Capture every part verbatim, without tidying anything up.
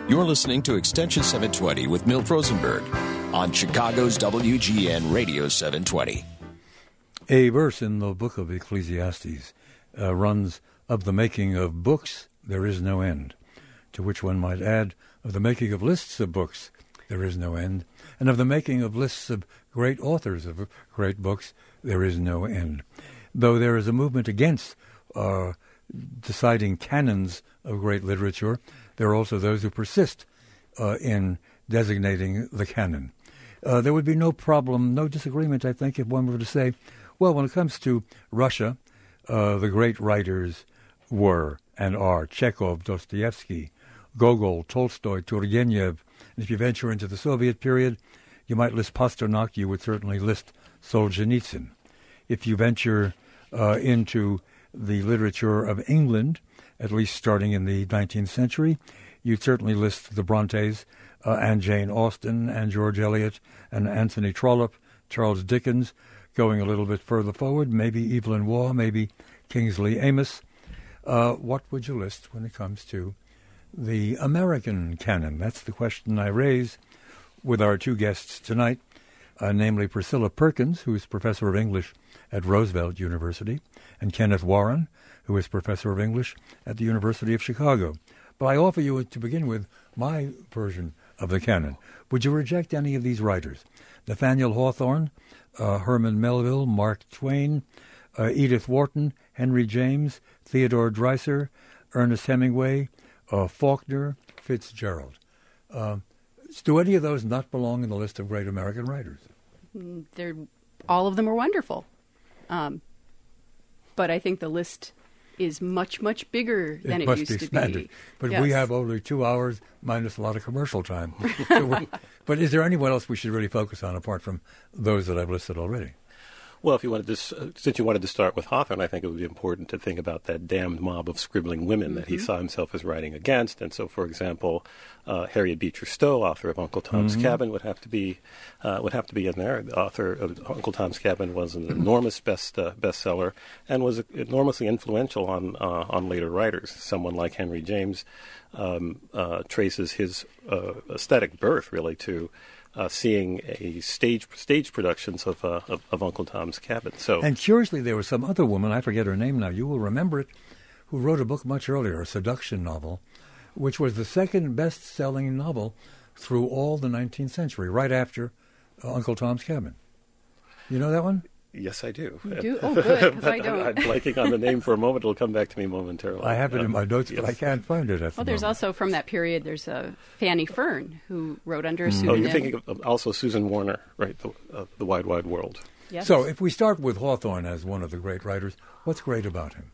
You're listening to Extension seven twenty with Milt Rosenberg on Chicago's W G N Radio seven twenty. A verse in the book of Ecclesiastes uh, runs, "Of the making of books there is no end," to which one might add, "Of the making of lists of books there is no end, and of the making of lists of great authors of great books there is no end." Though there is a movement against uh, deciding canons of great literature, there are also those who persist uh, in designating the canon. Uh, there would be no problem, no disagreement, I think, if one were to say, well, when it comes to Russia, uh, the great writers were and are Chekhov, Dostoevsky, Gogol, Tolstoy, Turgenev. And if you venture into the Soviet period, you might list Pasternak, you would certainly list Solzhenitsyn. If you venture uh, into the literature of England, at least starting in the nineteenth century, you'd certainly list the Brontes uh, and Jane Austen and George Eliot and Anthony Trollope, Charles Dickens. Going a little bit further forward, maybe Evelyn Waugh, maybe Kingsley Amis. Uh, what would you list when it comes to the American canon? That's the question I raise with our two guests tonight, uh, namely Priscilla Perkins, who is professor of English at Roosevelt University, and Kenneth Warren, who is professor of English at the University of Chicago. But I offer you, to begin with, my version of the canon. Would you reject any of these writers? Nathaniel Hawthorne, uh, Herman Melville, Mark Twain, uh, Edith Wharton, Henry James, Theodore Dreiser, Ernest Hemingway, uh, Faulkner, Fitzgerald. Uh, do any of those not belong in the list of great American writers? They're, all of them are wonderful. Um, but I think the list is much, much bigger than it, it used be to expanded. be. But yes. we have only two hours minus a lot of commercial time. So we, but is there anyone else we should really focus on apart from those that I've listed already? Well, if you wanted to, uh, since you wanted to start with Hawthorne, I think it would be important to think about that damned mob of scribbling women mm-hmm. that he saw himself as writing against. And so, for example, uh, Harriet Beecher Stowe, author of Uncle Tom's mm-hmm. Cabin, would have to be uh, would have to be in there. The author of Uncle Tom's Cabin was an enormous best uh, bestseller and was enormously influential on uh, on later writers. Someone like Henry James um, uh, traces his uh, aesthetic birth really to Uh, seeing a stage stage productions of, uh, of of Uncle Tom's Cabin. So, and curiously, there was some other woman, I forget her name now, you will remember it, who wrote a book much earlier, a seduction novel, which was the second best-selling novel through all the nineteenth century, right after uh, Uncle Tom's Cabin. You know that one? Yes, I do. You do? Oh, good, because I don't. I'm blanking on the name for a moment. It'll come back to me momentarily. I have it um, in my notes, yes. but I can't find it at Well, the there's moment. also, from that period, there's uh, Fanny Fern, who wrote under a pseudonym. Oh, you're thinking of, of also Susan Warner, right, the, uh, the Wide, Wide World. Yes. So if we start with Hawthorne as one of the great writers, what's great about him?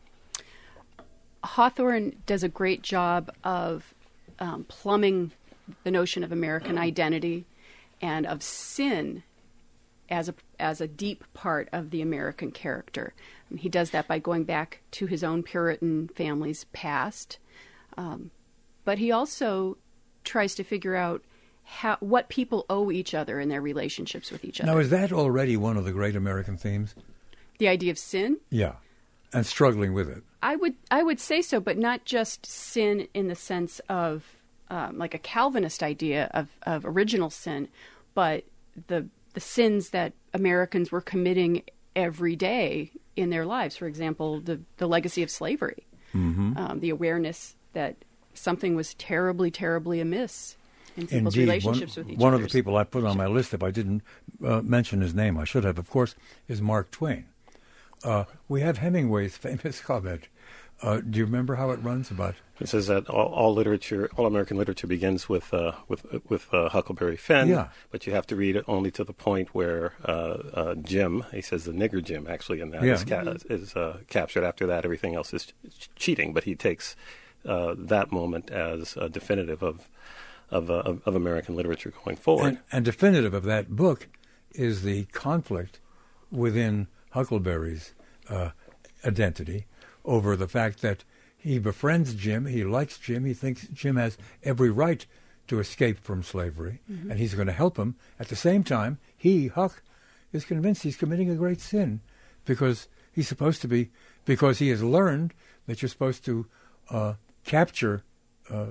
Hawthorne does a great job of um, plumbing the notion of American identity and of sin as a as a deep part of the American character. And he does that by going back to his own Puritan family's past. Um, but he also tries to figure out how, what people owe each other in their relationships with each other. Now, is that already one of the great American themes? The idea of sin? Yeah, and struggling with it. I would I would say so, but not just sin in the sense of um, like a Calvinist idea of, of original sin, but the the sins that Americans were committing every day in their lives. For example, the, the legacy of slavery, mm-hmm. um, the awareness that something was terribly, terribly amiss in people's Indeed. relationships one, with each One other. of the people I put on my list, if I didn't uh, mention his name, I should have, of course, is Mark Twain. Uh, we have Hemingway's famous comment. Uh, do you remember how it runs about? It says that all, all literature, all American literature, begins with uh, with with uh, Huckleberry Finn. Yeah. But you have to read it only to the point where uh, uh, Jim, he says the nigger Jim, actually, in that yeah. is, ca- is uh, captured. After that, everything else is ch- cheating. But he takes uh, that moment as uh, definitive of of, uh, of of American literature going forward. And, and definitive of that book is the conflict within Huckleberry's uh, identity over the fact that he befriends Jim, he likes Jim, he thinks Jim has every right to escape from slavery, mm-hmm. and he's going to help him. At the same time, he, Huck, is convinced he's committing a great sin because he's supposed to be, because he has learned that you're supposed to uh, capture uh,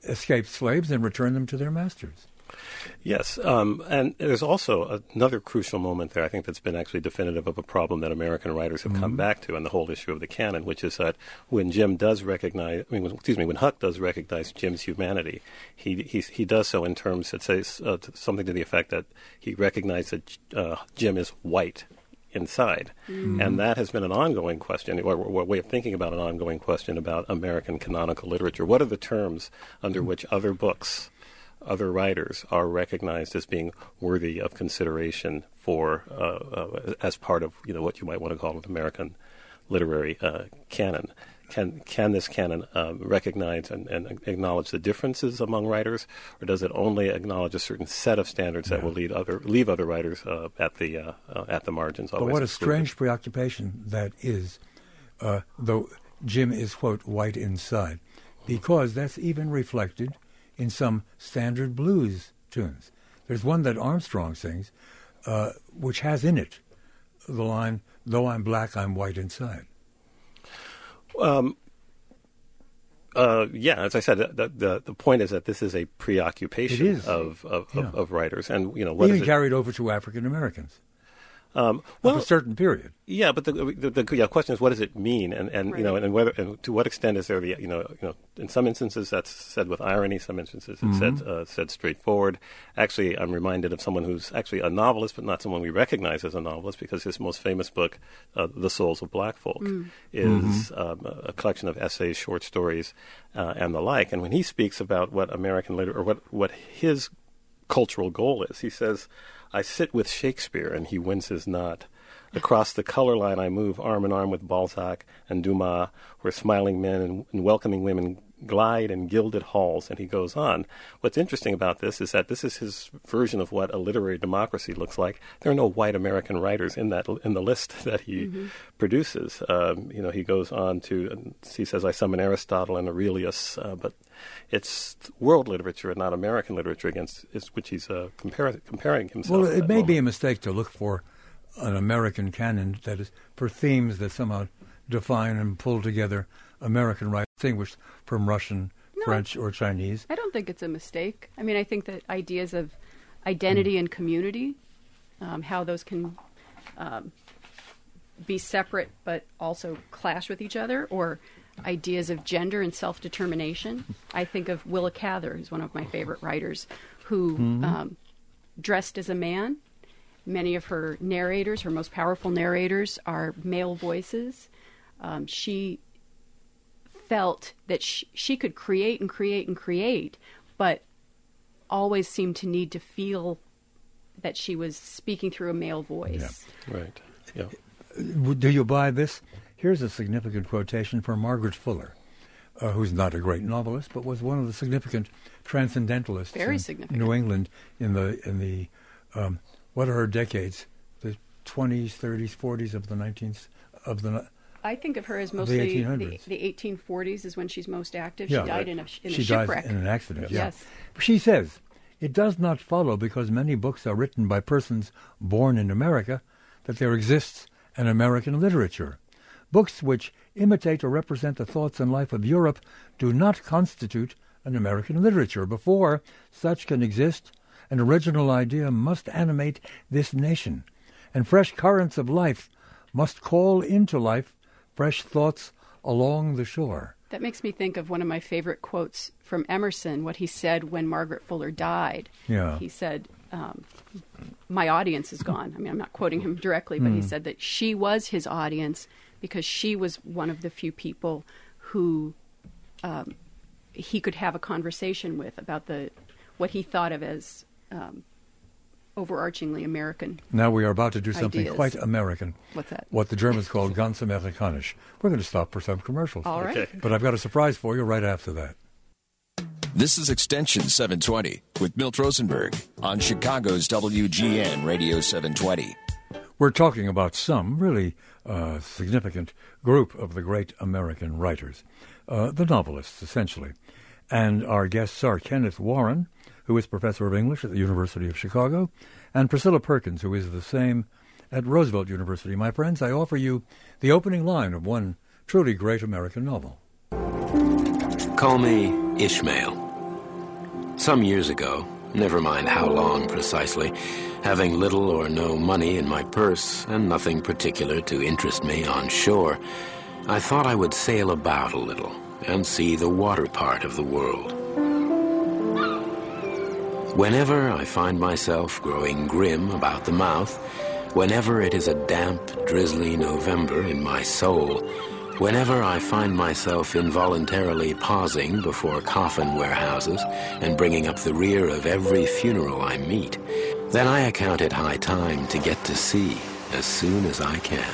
escaped slaves and returned them to their masters. Yes, um, and there's also another crucial moment there, I think, that's been actually definitive of a problem that American writers have mm-hmm. come back to, and the whole issue of the canon, which is that when Jim does recognize, I mean, when, excuse me, when Huck does recognize Jim's humanity, he he, he does so in terms that says uh, something to the effect that he recognized that uh, Jim is white inside. Mm-hmm. And that has been an ongoing question, or a way of thinking about an ongoing question about American canonical literature. What are the terms under mm-hmm. which other books, other writers are recognized as being worthy of consideration for uh, uh, as part of, you know, what you might want to call an American literary uh, canon? Can can this canon um, recognize and, and acknowledge the differences among writers, or does it only acknowledge a certain set of standards yeah. that will lead other leave other writers uh, at the uh, uh, at the margins? But what a strange preoccupation that is, uh, though Jim is, quote, white inside, because that's even reflected in some standard blues tunes. There's one that Armstrong sings, uh, which has in it the line, "Though I'm black, I'm white inside." Um, uh, yeah, as I said, the, the the point is that this is a preoccupation is. of of, yeah. of of writers, and you know what even is it? carried over to African Americans. Um, well, of a certain period. Yeah, but the the, the yeah, question is, what does it mean, and, and right. you know, and whether and to what extent is there the you know you know in some instances that's said with irony, some instances it's mm-hmm. said uh, said straightforward. Actually, I'm reminded of someone who's actually a novelist, but not someone we recognize as a novelist, because his most famous book, uh, "The Souls of Black Folk," mm. is mm-hmm. um, a collection of essays, short stories, uh, and the like. And when he speaks about what American literature, or what what his cultural goal is, he says, "I sit with Shakespeare, and he winces not. Across the color line I move arm in arm with Balzac and Dumas, where smiling men and, and welcoming women glide in gilded halls," and he goes on. What's interesting about this is that this is his version of what a literary democracy looks like. There are no white American writers in that in the list that he mm-hmm. produces. Um, you know, he goes on to, he says, "I summon Aristotle and Aurelius," uh, but it's world literature and not American literature against which he's uh, compar- comparing himself. Well, it may moment. be a mistake to look for an American canon that is for themes that somehow define and pull together American writing, distinguished from Russian, no, French, or Chinese. I don't think it's a mistake. I mean, I think that ideas of identity mm. and community, um, how those can um, be separate but also clash with each other, or ideas of gender and self-determination. I think of Willa Cather, who's one of my favorite writers, who mm-hmm. um, dressed as a man. Many of her narrators, her most powerful narrators, are male voices. Um, she felt that she, she could create and create and create, but always seemed to need to feel that she was speaking through a male voice. Yeah. Right. Yeah. Do you buy this? Here's a significant quotation from Margaret Fuller, uh, who's not a great novelist, but was one of the significant transcendentalists Very in significant. New England in the in the um, what are her decades? The twenties, thirties, forties of the nineteenth of the. I think of her as mostly the, the, the eighteen forties is when she's most active. Yeah, she died right. in a, in she a shipwreck. She died in an accident. Yeah. Yes. She says, "It does not follow because many books are written by persons born in America that there exists an American literature. Books which imitate or represent the thoughts and life of Europe do not constitute an American literature. Before such can exist, an original idea must animate this nation, and fresh currents of life must call into life fresh thoughts along the shore." That makes me think of one of my favorite quotes from Emerson, what he said when Margaret Fuller died. Yeah. He said, um, "My audience is gone." I mean, I'm not quoting him directly, but mm. he said that she was his audience because she was one of the few people who um, he could have a conversation with about the what he thought of as um, overarchingly American. Now we are about to do something ideas. quite American. What's that? What the Germans call ganz amerikanisch. We're going to stop for some commercials. All right. Okay. But I've got a surprise for you right after that. This is Extension seven twenty with Milt Rosenberg on Chicago's W G N Radio seven twenty. We're talking about some really uh, significant group of the great American writers, uh, the novelists, essentially. And our guests are Kenneth Warren, who is professor of English at the University of Chicago, and Priscilla Perkins, who is the same at Roosevelt University. My friends, I offer you the opening line of one truly great American novel. Call me Ishmael. Some years ago, never mind how long precisely, having little or no money in my purse and nothing particular to interest me on shore, I thought I would sail about a little and see the water part of the world. Whenever I find myself growing grim about the mouth, whenever it is a damp, drizzly November in my soul, whenever I find myself involuntarily pausing before coffin warehouses and bringing up the rear of every funeral I meet, then I account it high time to get to sea as soon as I can.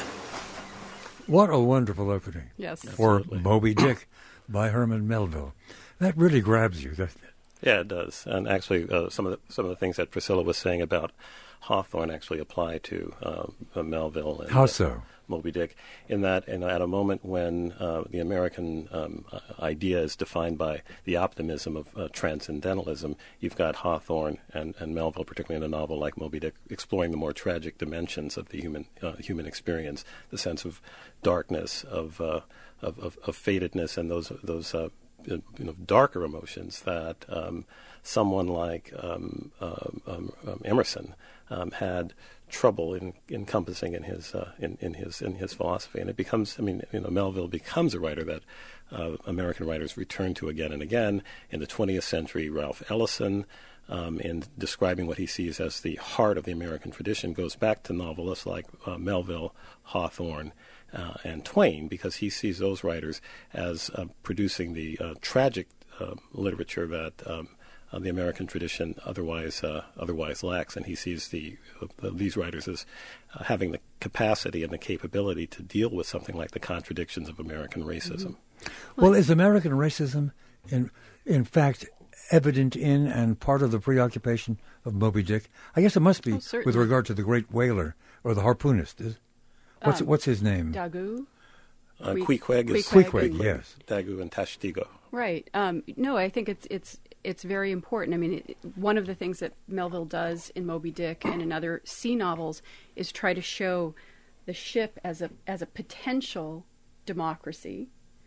What a wonderful opening. Yes. For Absolutely. Moby Dick by Herman Melville. That really grabs you, doesn't it? Yeah, it does. And actually, uh, some of the some of the things that Priscilla was saying about Hawthorne actually apply to um, uh, Melville and How uh, so? Moby Dick. In that, in, at a moment when uh, the American um, uh, idea is defined by the optimism of uh, transcendentalism, you've got Hawthorne and, and Melville, particularly in a novel like Moby Dick, exploring the more tragic dimensions of the human uh, human experience, the sense of darkness, of uh, of, of, of fatedness, and those those. Uh, you know, darker emotions that um, someone like um, um, um, um, Emerson um, had trouble in encompassing in his uh, in, in his in his philosophy, and it becomes. I mean, you know, Melville becomes a writer that uh, American writers return to again and again. In the twentieth century, Ralph Ellison, um, in describing what he sees as the heart of the American tradition, goes back to novelists like uh, Melville, Hawthorne, Uh, and Twain, because he sees those writers as uh, producing the uh, tragic uh, literature that um, uh, the American tradition otherwise uh, otherwise lacks, and he sees the uh, these writers as uh, having the capacity and the capability to deal with something like the contradictions of American racism. Mm-hmm. Well, is American racism, in in fact, evident in and part of the preoccupation of Moby Dick? I guess it must be Oh, certainly. with regard to the great whaler or the harpoonist. Is What's Um, what's his name? Dagu. Uh, Queequeg. Queequeg is Queequeg, yes. Dagu and Tashtigo. Right. Um, no, I think it's it's it's very important. I mean, it, one of the things that Melville does in Moby Dick and in other sea novels is try to show the ship as a as a potential democracy,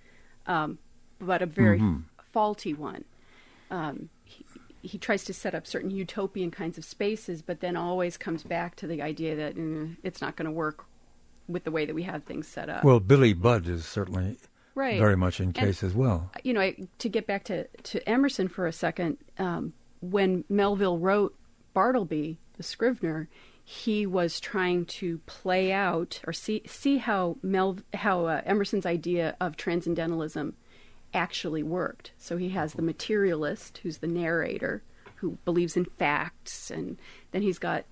um, but a very Mhm. faulty one. Um, he, he tries to set up certain utopian kinds of spaces, but then always comes back to the idea that mm, it's not going to work with the way that we have things set up. Well, Billy Budd is certainly Right. very much in case And, as well. You know, I, to get back to, to Emerson for a second, um, when Melville wrote Bartleby, the Scrivener, he was trying to play out or see see how Mel how uh, Emerson's idea of transcendentalism actually worked. So he has the materialist, who's the narrator, who believes in facts, and then he's got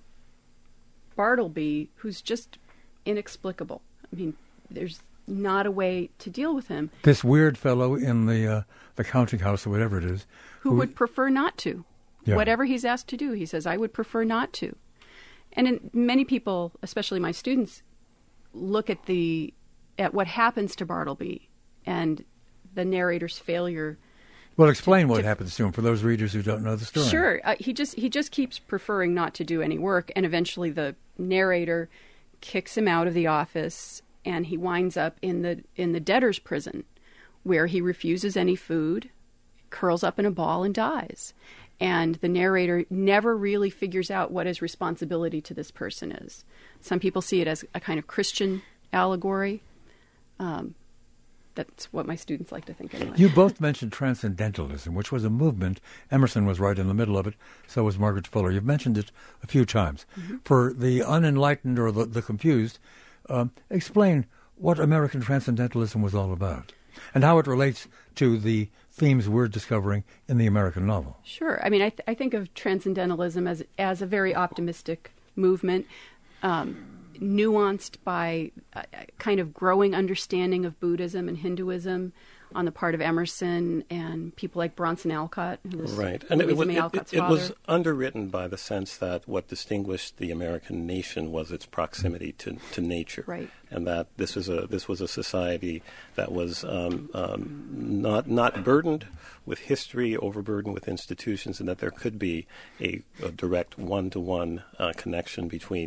Bartleby, who's just inexplicable. I mean, there's not a way to deal with him. This weird fellow in the uh, the counting house or whatever it is, Who, who would prefer not to. Yeah. Whatever he's asked to do, he says, I would prefer not to. And in, many people, especially my students, look at the at what happens to Bartleby and the narrator's failure. Well, explain what to- happens to him for those readers who don't know the story. Sure, uh, he just he just keeps preferring not to do any work, and eventually the narrator kicks him out of the office, and he winds up in the in the debtor's prison, where he refuses any food, curls up in a ball, and dies. And the narrator never really figures out what his responsibility to this person is. Some people see it as a kind of Christian allegory. Um, that's what my students like to think anyway. You both mentioned transcendentalism, which was a movement. Emerson was right in the middle of it. So was Margaret Fuller. You've mentioned it a few times. Mm-hmm. For the unenlightened or the, the confused, um, explain what American transcendentalism was all about and how it relates to the themes we're discovering in the American novel. Sure. I mean, I, th- I think of transcendentalism as as a very optimistic movement, um, nuanced by a, a kind of growing understanding of Buddhism and Hinduism on the part of Emerson and people like Bronson Alcott, who was Right. And it, Louisa was, May it, Alcott's it, it father. was underwritten by the sense that what distinguished the American nation was its proximity to, to nature. Right. And that this was a this was a society that was um, um, not not burdened with history, overburdened with institutions, and that there could be a, a direct one-to-one uh, connection between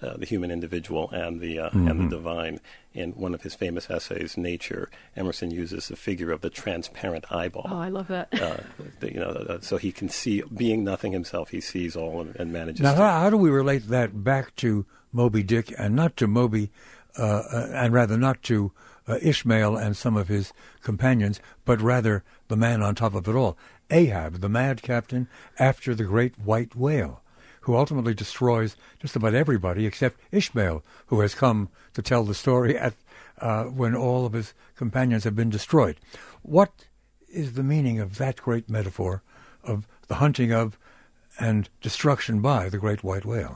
uh, the human individual and the uh, mm-hmm. and the divine. In one of his famous essays, Nature, Emerson uses the figure of the transparent eyeball. Oh, I love that. uh, the, you know, uh, so he can see, being nothing himself, he sees all and, and manages. Now, to... how, how do we relate that back to Moby Dick, and not to Moby, uh, uh, and rather not to uh, Ishmael and some of his companions, but rather the man on top of it all, Ahab, the mad captain after the great white whale, who ultimately destroys just about everybody except Ishmael, who has come to tell the story at uh, when all of his companions have been destroyed. What is the meaning of that great metaphor of the hunting of and destruction by the great white whale?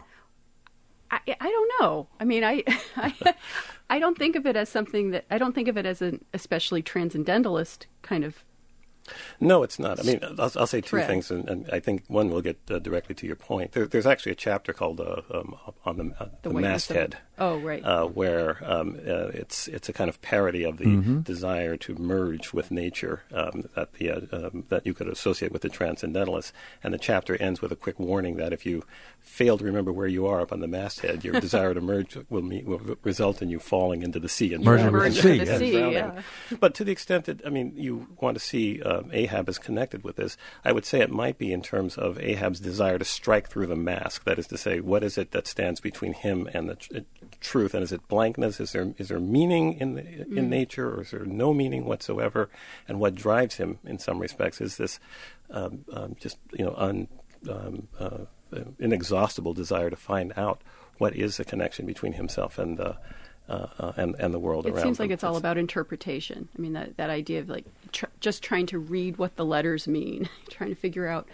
I, I don't know. I mean, I, I I don't think of it as something that I don't think of it as an especially transcendentalist kind of. No, it's not. I mean, I'll, I'll say two thread. things, and, and I think one will get uh, directly to your point. There, there's actually a chapter called uh, um, on the, uh, the, the masthead. Of, oh, right. Uh, where um, uh, it's it's a kind of parody of the mm-hmm. desire to merge with nature um, that the uh, um, that you could associate with the transcendentalists. And the chapter ends with a quick warning that if you fail to remember where you are up on the masthead, your desire to merge will, meet, will result in you falling into the sea and merging drowning. with the sea. The yes. sea yeah. But to the extent that, I mean, you want to see uh, Ahab is connected with this, I would say it might be in terms of Ahab's desire to strike through the mask. That is to say, what is it that stands between him and the tr- truth? And is it blankness? Is there is there meaning in the, in mm. nature, or is there no meaning whatsoever? And what drives him, in some respects, is this um, um, just you know un, um, uh, inexhaustible desire to find out what is the connection between himself and the uh, uh, and and the world it around him. It seems like it's all about interpretation. I mean, that that idea of like tr- just trying to read what the letters mean, trying to figure out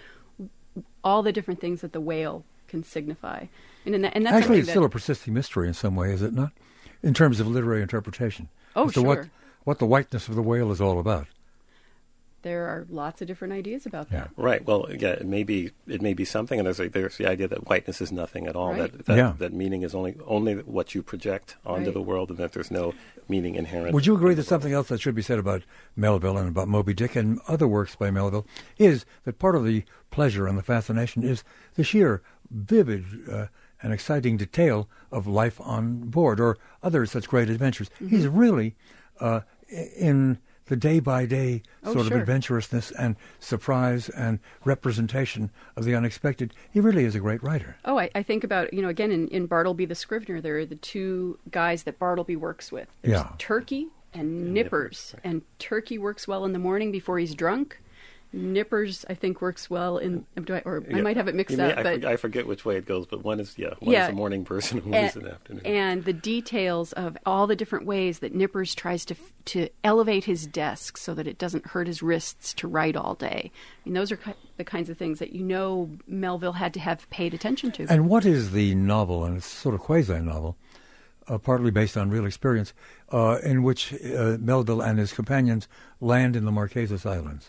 all the different things that the whale can signify. And, in that, and that's actually, it's that, still a persisting mystery in some way, is it not? In terms of literary interpretation. Oh, as to sure. What, what the whiteness of the whale is all about. There are lots of different ideas about yeah. that. Right. Well, yeah, it may be it may be something, and there's a, there's the idea that whiteness is nothing at all. Right. That that, yeah. that meaning is only only what you project onto right. the world, and that there's no meaning inherent. Would you agree that something else that should be said about Melville and about Moby Dick and other works by Melville is that part of the pleasure and the fascination is the sheer vivid uh, and exciting detail of life on board or other such great adventures? Mm-hmm. He's really uh, in the day-by-day oh, sort sure. of adventurousness and surprise and representation of the unexpected. He really is a great writer. Oh, I, I think about, you know, again, in, in Bartleby the Scrivener, there are the two guys that Bartleby works with. There's yeah. Turkey and, and Nippers. Nippers right. And Turkey works well in the morning before he's drunk. Nippers, I think, works well in, or yeah. I might have it mixed may, up. I, but for, I forget which way it goes, but one is, yeah, one yeah. is a morning person and one and, is an afternoon. And the details of all the different ways that Nippers tries to to elevate his desk so that it doesn't hurt his wrists to write all day. I mean, those are ki- the kinds of things that you know Melville had to have paid attention to. And what is the novel, and it's sort of quasi-novel, uh, partly based on real experience, uh, in which uh, Melville and his companions land in the Marquesas Islands?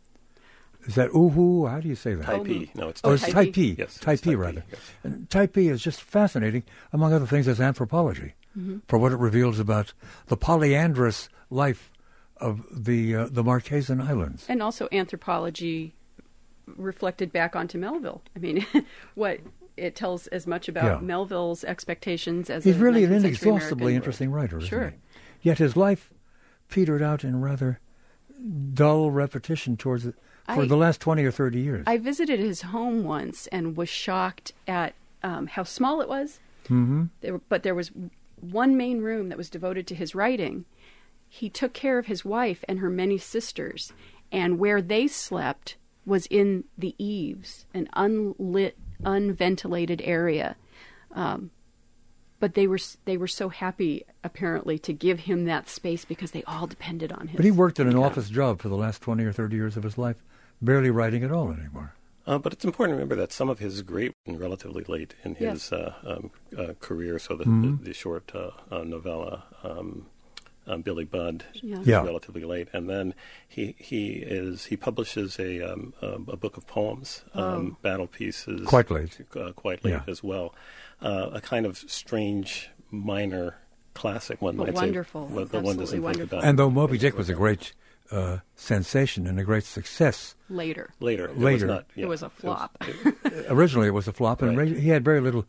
Is that Uhu? How do you say that? Taipei. No, it's Oh, it's Taipei. Taipei. Yes, it's Taipei, Taipei, rather. yes. And Taipei is just fascinating, among other things, as anthropology, mm-hmm. for what it reveals about the polyandrous life of the uh, the Marquesan Islands. And also anthropology reflected back onto Melville. I mean, what it tells as much about Yeah. Melville's expectations as He's a really an nineteenth century inexhaustibly American. interesting writer, isn't Sure. he? Yet his life petered out in rather dull repetition towards it for I- the last twenty or thirty years. I visited his home once and was shocked at um, how small it was. Mm-hmm. There, but there was one main room that was devoted to his writing. He took care of his wife and her many sisters, and where they slept was in the eaves, an unlit, unventilated area. Um, but they were they were so happy, apparently, to give him that space because they all depended on him. But he worked in an office job for the last twenty or thirty years of his life, barely writing at all anymore. Uh, but it's important to remember that some of his great, and relatively late in Yeah. his uh, um, uh, career, so the, Mm-hmm. the, the short uh, uh, novella, um, um, Billy Budd, Yeah. is Yeah. relatively late, and then he he is he publishes a um, um, a book of poems, um, Oh. battle pieces, Quite late. uh, quite late Yeah. as well, uh, a kind of strange minor classic, one But might wonderful. say. Well, the one Absolutely doesn't think wonderful. about And though Moby Dick was a great uh, sensation and a great success, Later. later, it Later. was not, yeah, It was a flop. originally it was a flop, and Right. ra- he had very little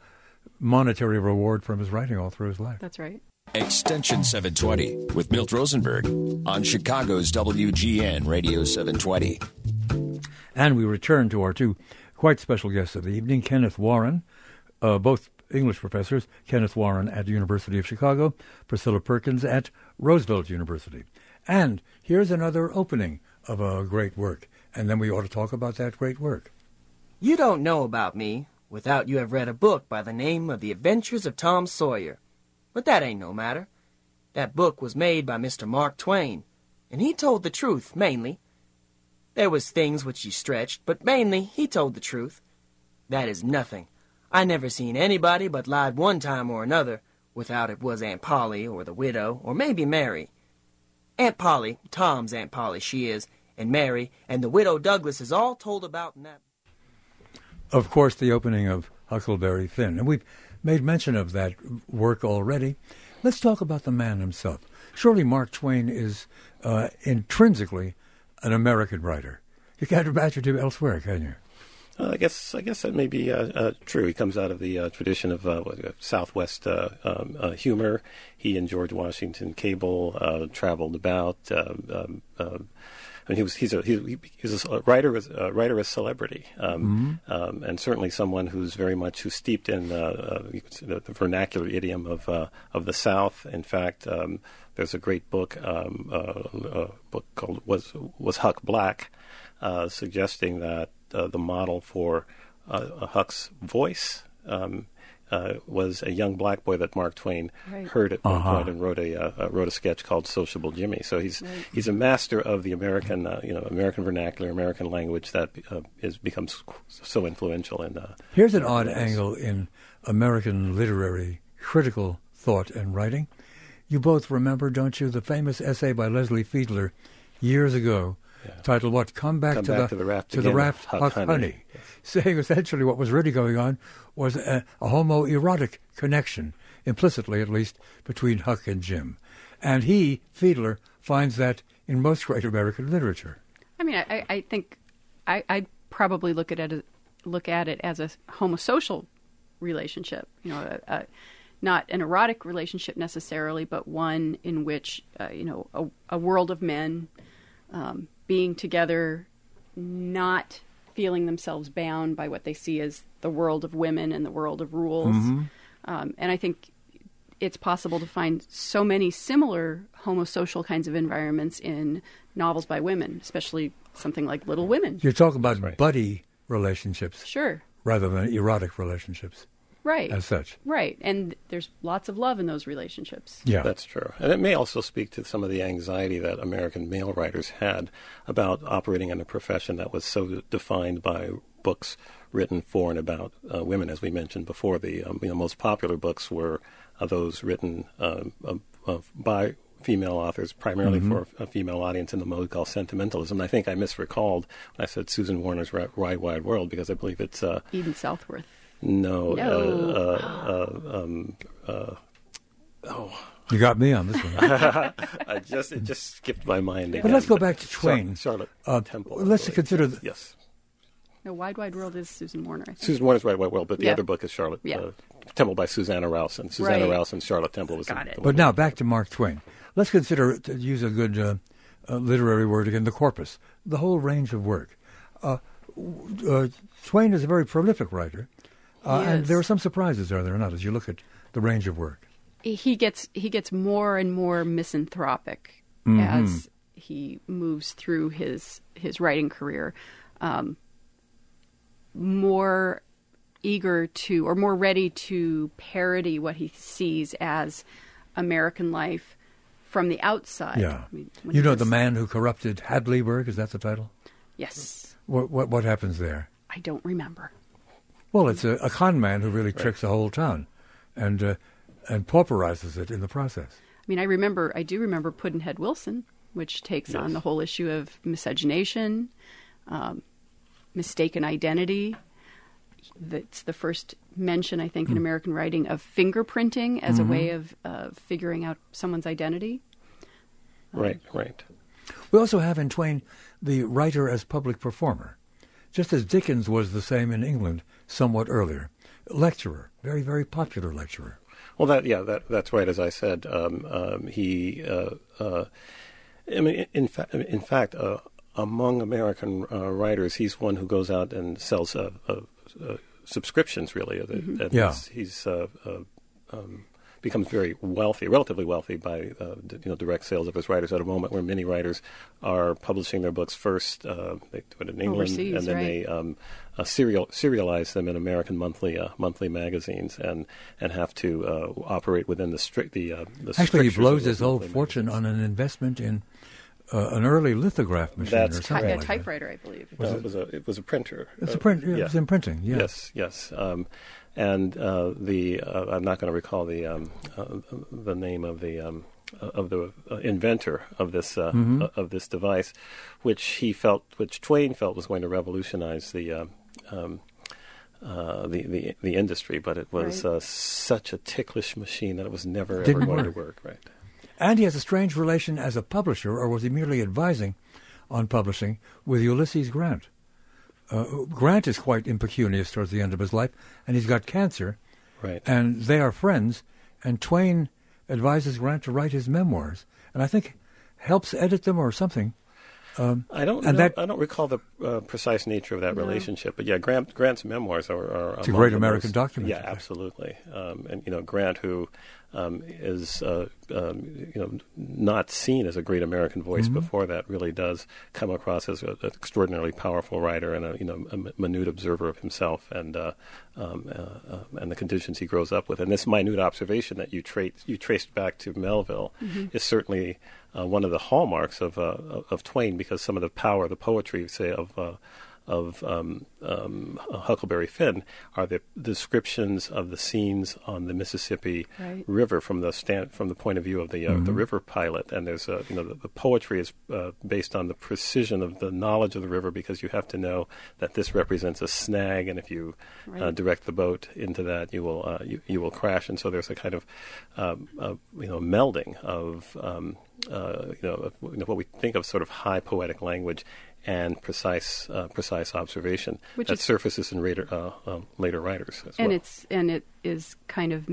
monetary reward from his writing all through his life. That's right. Extension seven twenty with Milt Rosenberg on Chicago's W G N Radio seven twenty. And we return to our two quite special guests of the evening, Kenneth Warren, uh, both English professors, Kenneth Warren at the University of Chicago, Priscilla Perkins at Roosevelt University. And here's another opening of a great work, and then we ought to talk about that great work. You don't know about me without you have read a book by the name of The Adventures of Tom Sawyer. But that ain't no matter. That book was made by Mister Mark Twain, and he told the truth, mainly. There was things which he stretched, but mainly he told the truth. That is nothing. I never seen anybody but lied one time or another, without it was Aunt Polly or the widow, or maybe Mary. Aunt Polly, Tom's Aunt Polly, she is, and Mary, and the widow Douglas is all told about in that. Of course, the opening of Huckleberry Finn, and we've made mention of that work already. Let's talk about the man himself. Surely Mark Twain is uh, intrinsically an American writer. You can't imagine him elsewhere, can you? Uh, I guess I guess that may be uh, uh, true. He comes out of the uh, tradition of uh, Southwest uh, um, uh, humor. He and George Washington Cable uh, traveled about. Uh, um, uh, I mean, he was he's a he, he's a writer as a writer as celebrity, um, mm-hmm. um, and certainly someone who's very much who's steeped in uh, uh, the, the vernacular idiom of uh, of the South. In fact, um, there's a great book um, uh, a book called Was Was Huck Black, uh, suggesting that uh, the model for uh, Huck's voice um, uh, was a young black boy that Mark Twain right. heard at one uh-huh. point and wrote a uh, wrote a sketch called Sociable Jimmy. So he's right. he's a master of the American uh, you know American vernacular, American language that uh, is becomes so influential in. Uh, Here's an odd ways. angle in American literary critical thought and writing. You both remember, don't you, the famous essay by Leslie Fiedler years ago, yeah. titled what? Come back, Come to, back the, to the raft, to the raft Huck, Huck Honey. honey. Yes. Saying essentially what was really going on was a, a homoerotic connection, implicitly at least, between Huck and Jim. And he, Fiedler, finds that in most great American literature. I mean, I, I think I, I probably look at it look at it as a homosocial relationship, you know, a, a, not an erotic relationship necessarily, but one in which, uh, you know, a, a world of men um, being together, not feeling themselves bound by what they see as the world of women and the world of rules. Mm-hmm. Um, and I think it's possible to find so many similar homosocial kinds of environments in novels by women, especially something like Little Women. You're talking about right. buddy relationships. Sure. Rather than erotic relationships. Right. As such. Right. And there's lots of love in those relationships. Yeah. That's true. And it may also speak to some of the anxiety that American male writers had about operating in a profession that was so defined by books written for and about uh, women. As we mentioned before, the um, you know, most popular books were uh, those written uh, uh, uh, by female authors, primarily mm-hmm. for a female audience in the mode called sentimentalism. I think I misrecalled when I said Susan Warner's Wide, Wide World, because I believe it's... Uh, Eden Southworth. No. No. Uh, uh, um, uh, oh. You got me on this one. I just It just skipped my mind again. But let's go back to Twain. Charlotte uh, Temple. Let's consider... Yes. yes. No, Wide, Wide World is Susan Warner, I think. Susan Warner's Wide, Wide World, but the yeah. other book is Charlotte yeah. uh, Temple by Susanna Rouse. And Susanna right. Rouse and Charlotte Temple was... Got it. But now, back to Mark Twain. Let's consider, to use a good uh, uh, literary word again, the corpus, the whole range of work. Uh, uh, Twain is a very prolific writer, uh, and there are some surprises, are there not, as you look at the range of work? He gets he gets more and more misanthropic mm-hmm. as he moves through his his writing career, um, more eager to, or more ready to parody what he sees as American life from the outside. Yeah. I mean, you know was, The Man Who Corrupted Hadleyburg, is that the title? Yes. What what, what happens there? I don't remember. Well, it's a, a con man who really tricks right. a whole town and uh, and pauperizes it in the process. I mean, I remember, I do remember Pudd'nhead Wilson, which takes yes. on the whole issue of miscegenation, um, mistaken identity. That's the first mention, I think, mm. in American writing of fingerprinting as mm-hmm. a way of uh, figuring out someone's identity. Right, um, right. We also have in Twain the writer as public performer, just as Dickens was the same in England somewhat earlier. lecturer, very, very popular lecturer. Well, that yeah, that that's right. As I said, um, um, he, uh, uh, I mean, in fact, in fact, uh, among American uh, writers, he's one who goes out and sells uh, uh, uh, subscriptions. Really, mm-hmm. and yeah. he's, he's uh, uh, um, becomes very wealthy, relatively wealthy by uh, d- you know direct sales of his writers at a moment where many writers are publishing their books first. Uh, they do it in England, Overseas, and then right. they um, uh, serial serialize them in American monthly uh, monthly magazines, and and have to uh, operate within the strict the uh, the actually he strictures blows of his those whole monthly fortune magazines. on an investment in uh, an early lithograph machine That's or something Ty- like a typewriter, I believe. No, it was a it was a printer. that. It's Uh, a print. It yeah. was in printing. Yeah. Yes, yes. Um, and uh, the uh, I'm not going to recall the um, uh, the name of the um, of the uh, inventor of this uh, Mm-hmm. uh, of this device, which he felt, which Twain felt was going to revolutionize the. Uh, um, uh, the, the the industry, but it was Right. uh, such a ticklish machine that it was never ever Didn't going work. to work. Right. And he has a strange relation as a publisher, or was he merely advising on publishing, with Ulysses Grant? Uh, Grant is quite impecunious towards the end of his life, and he's got cancer, Right. and they are friends, and Twain advises Grant to write his memoirs, and I think helps edit them or something. Um, I don't and know, that- I don't recall the uh, precise nature of that No. relationship, but yeah, Grant Grant's memoirs are, are It's a among great the American most- document. Yeah, absolutely. Um, and you know, Grant, who um, is uh, um, you know not seen as a great American voice Mm-hmm. before that, really does come across as a, an extraordinarily powerful writer and a you know a minute observer of himself and uh, um, uh, uh, and the conditions he grows up with. And this minute observation that you tra- you traced back to Melville Mm-hmm. is certainly uh, one of the hallmarks of uh, of Twain, because some of the power, the poetry, say of uh, of um, um, Huckleberry Finn are the descriptions of the scenes on the Mississippi Right. River from the stand, from the point of view of the uh, the river pilot. And there's a you know the, the poetry is uh, based on the precision of the knowledge of the river, because you have to know that this represents a snag, and if you uh, Right. direct the boat into that, you will uh, you, you will crash. And so there's a kind of um, uh, you know melding of um, uh, you, know, of, you know what we think of sort of high poetic language and precise uh, precise observation Which that is- surfaces in later uh, um, later writers as and well. it's and it is kind of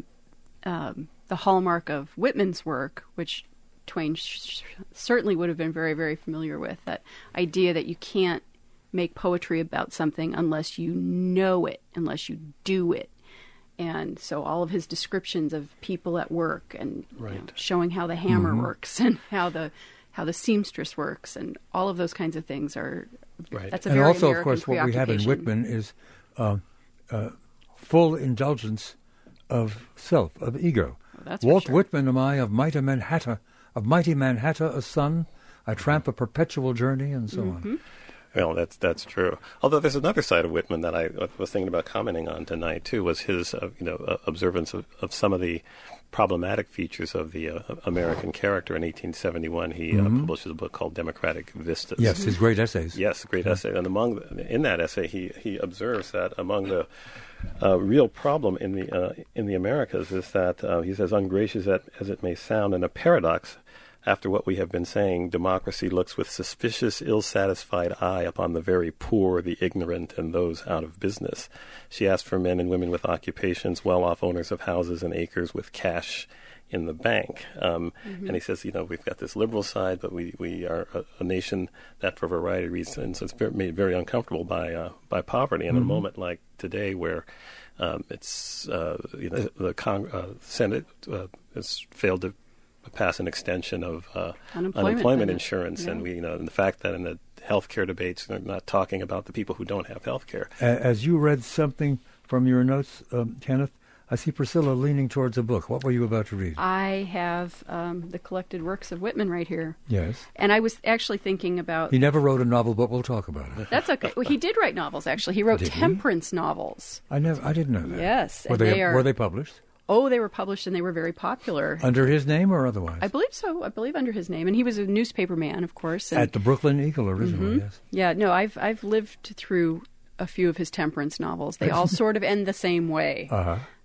um, the hallmark of Whitman's work, which Twain sh- certainly would have been very, very familiar with. That idea that you can't make poetry about something unless you know it, unless you do it. And so all of his descriptions of people at work and you know, Right. showing how the hammer works and how the how the seamstress works and all of those kinds of things are Right. that's a and very also, American of course, what we have in preoccupation. Whitman is uh, uh, full indulgence of self, of ego. Oh, that's for Walt sure. Whitman am I, of mighty Manhattan, of mighty Manhattan, a son. I tramp a perpetual journey, and so Mm-hmm. on. Well, that's that's true. Although there's another side of Whitman that I was thinking about commenting on tonight too, was his uh, you know uh, observance of, of some of the problematic features of the uh, American character. In eighteen seventy-one, he uh, publishes a book called Democratic Vistas. Yes, his great essays. Yes, a great essay. And among the, in that essay, he, he observes that among the uh, real problem in the uh, in the Americas is that uh, he says, ungracious as, as it may sound, and a paradox. After what we have been saying, democracy looks with suspicious, ill-satisfied eye upon the very poor, the ignorant, and those out of business. She asked for men and women with occupations, well-off owners of houses and acres with cash in the bank. Um, Mm-hmm. And he says, you know, we've got this liberal side, but we, we are a, a nation that, for a variety of reasons, is very, made very uncomfortable by uh, by poverty. And in a moment like today, where um, it's uh, you know the Cong- uh, Senate uh, has failed to pass an extension of uh, Unemployment unemployment benefit. insurance, Yeah. and we, you know, and the fact that in the healthcare debates, they're not talking about the people who don't have healthcare. A- As you read something from your notes, um, Kenneth, I see Priscilla leaning towards a book. What were you about to read? I have um, the collected works of Whitman right here. Yes. And I was actually thinking about... He never wrote a novel, but we'll talk about it. That's okay. Well, he did write novels, actually. He wrote Did he? temperance novels. I never. I didn't know that. Yes, Were and they, they are- were they published Oh, they were published and they were very popular. under his name or otherwise? I believe so. I believe under his name. And he was a newspaper man, of course. And At the Brooklyn Eagle originally. Yes. yeah, no, I've I've lived through a few of his temperance novels. They all sort of end the same way. Uh huh.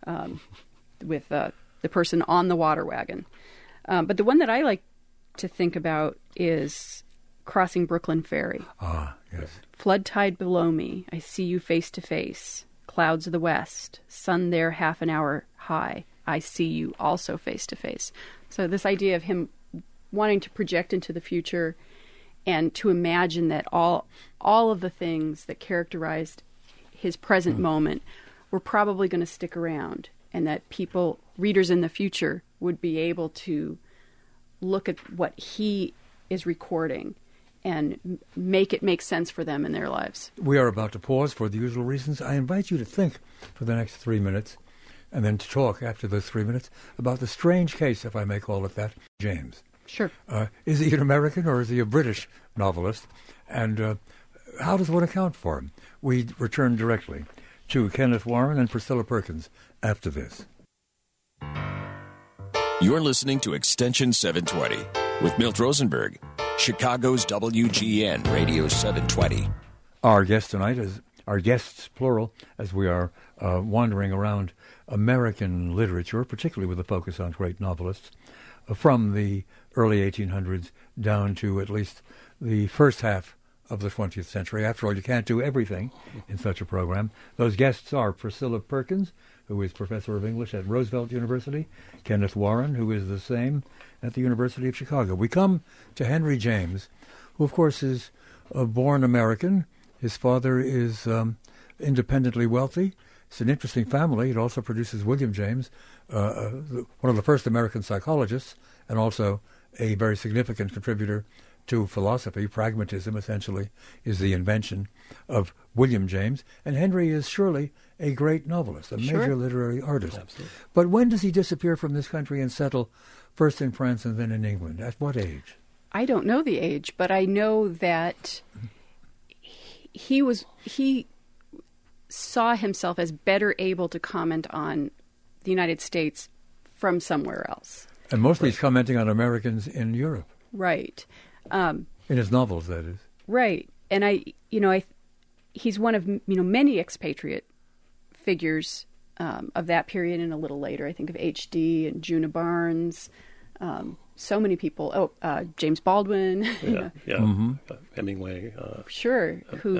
with uh, the person on the water wagon. Um, but the one that I like to think about is Crossing Brooklyn Ferry. Ah, yes. Flood tide below me, I see you face to face. clouds of the west, sun there half an hour high, I see you also face to face. So this idea of him wanting to project into the future and to imagine that all all of the things that characterized his present mm. moment were probably going to stick around, and that people, readers in the future, would be able to look at what he is recording and m- make it make sense for them in their lives. We are about to pause for the usual reasons. I invite you to think for the next three minutes, and then to talk after those three minutes about the strange case, if I may call it that, James. Sure. Uh, is he an American or is he a British novelist? And uh, how does one account for him? We return directly to Kenneth Warren and Priscilla Perkins after this. You're listening to Extension seven twenty with Milt Rosenberg, Chicago's W G N Radio seven twenty. Our guest tonight is, our guests, plural, as we are uh, wandering around American literature, particularly with a focus on great novelists, uh, from the early eighteen hundreds down to at least the first half of the twentieth century. After all, you can't do everything in such a program. Those guests are Priscilla Perkins, who is professor of English at Roosevelt University, Kenneth Warren, who is the same at the University of Chicago. We come to Henry James, who, of course, is a born American. His father is um, independently wealthy. It's an interesting family. It also produces William James, uh, one of the first American psychologists, and also a very significant contributor to philosophy. Pragmatism, essentially, is the invention of William James. And Henry is surely a great novelist, a Sure. major literary artist. Absolutely. But when does he disappear from this country and settle first in France and then in England? At what age? I don't know the age, but I know that he, he was he saw himself as better able to comment on the United States from somewhere else. And mostly he's commenting on Americans in Europe. Right. Um, In his novels, that is. Right. And I, you know, I, he's one of, you know, many expatriate figures um, of that period and a little later. I think of H D and Juna Barnes. Um, so many people. Oh, uh, James Baldwin. Yeah, you know, yeah. Mm-hmm. Uh, Hemingway. Uh, sure. uh, Who uh,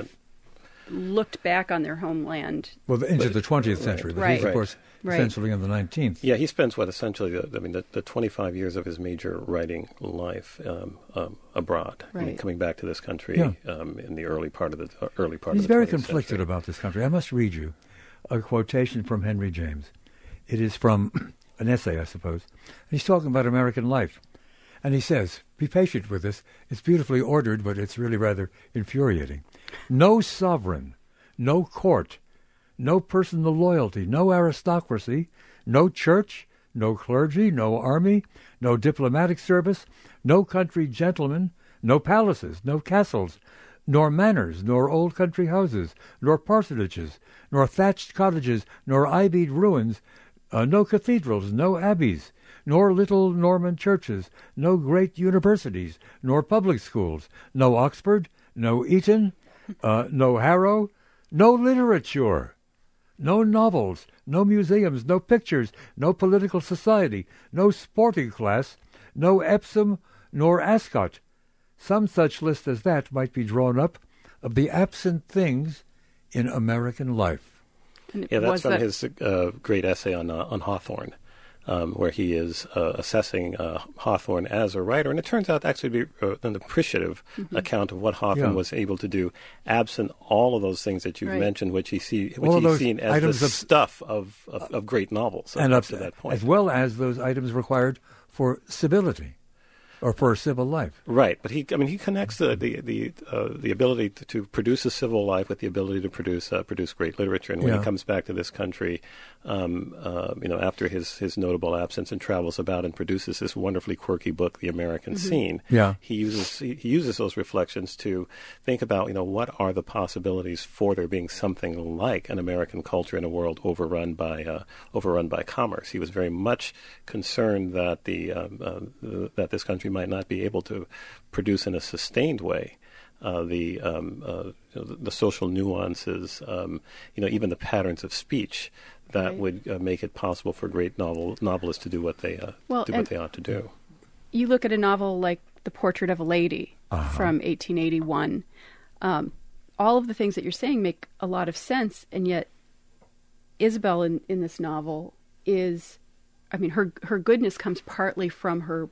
looked back on their homeland. Well, into But- the twentieth century. But Right. he's, of course, Right. essentially in the nineteenth. Yeah, he spends what essentially, the, I mean, the, the twenty-five years of his major writing life um, um, abroad. I mean, Right. coming back to this country Yeah. um, in the early part of the uh, early part He's of the very twentieth conflicted century. about this country. I must read you a quotation from Henry James. It is from an essay, I suppose. He's talking about American life. And he says, be patient with this. It's beautifully ordered, but it's really rather infuriating. No sovereign, no court, no personal loyalty, no aristocracy, no church, no clergy, no army, no diplomatic service, no country gentlemen, no palaces, no castles, nor manors, nor old country houses, nor parsonages, nor thatched cottages, nor ivied ruins, uh, no cathedrals, no abbeys, nor little Norman churches, no great universities, nor public schools, no Oxford, no Eton, uh, no Harrow, no literature, no novels, no museums, no pictures, no political society, no sporting class, no Epsom nor Ascot. Some such list as that might be drawn up of the absent things in American life. And it Yeah, that's was from that- his uh, great essay on uh, on Hawthorne, um, where he is uh, assessing uh, Hawthorne as a writer, and it turns out actually to be uh, an appreciative Mm-hmm. account of what Hawthorne Yeah. was able to do, absent all of those things that you've Right. mentioned, which he see, All which of he's those seen as the items of- stuff of, of, of great novels and up up to that point. as well as those items required for civility or for a civil life. Right, but he, I mean, he connects the the the, uh, the ability to, to produce a civil life with the ability to produce uh, produce great literature. And when Yeah. he comes back to this country, um, uh, you know, after his, his notable absence and travels about and produces this wonderfully quirky book, The American Scene, Yeah. he uses he, he uses those reflections to think about, you know, what are the possibilities for there being something like an American culture in a world overrun by uh, overrun by commerce. He was very much concerned that the um, uh, th- that this country might not be able to produce in a sustained way uh, the, um, uh, you know, the the social nuances, um, you know, even the patterns of speech that Right. would uh, make it possible for great novel novelists to do what they uh, Well, do and- what they ought to do. you look at a novel like The Portrait of a Lady Uh-huh. from eighteen eighty-one. Um, all of the things that you're saying make a lot of sense, and yet Isabel in, in this novel is, I mean, her her goodness comes partly from her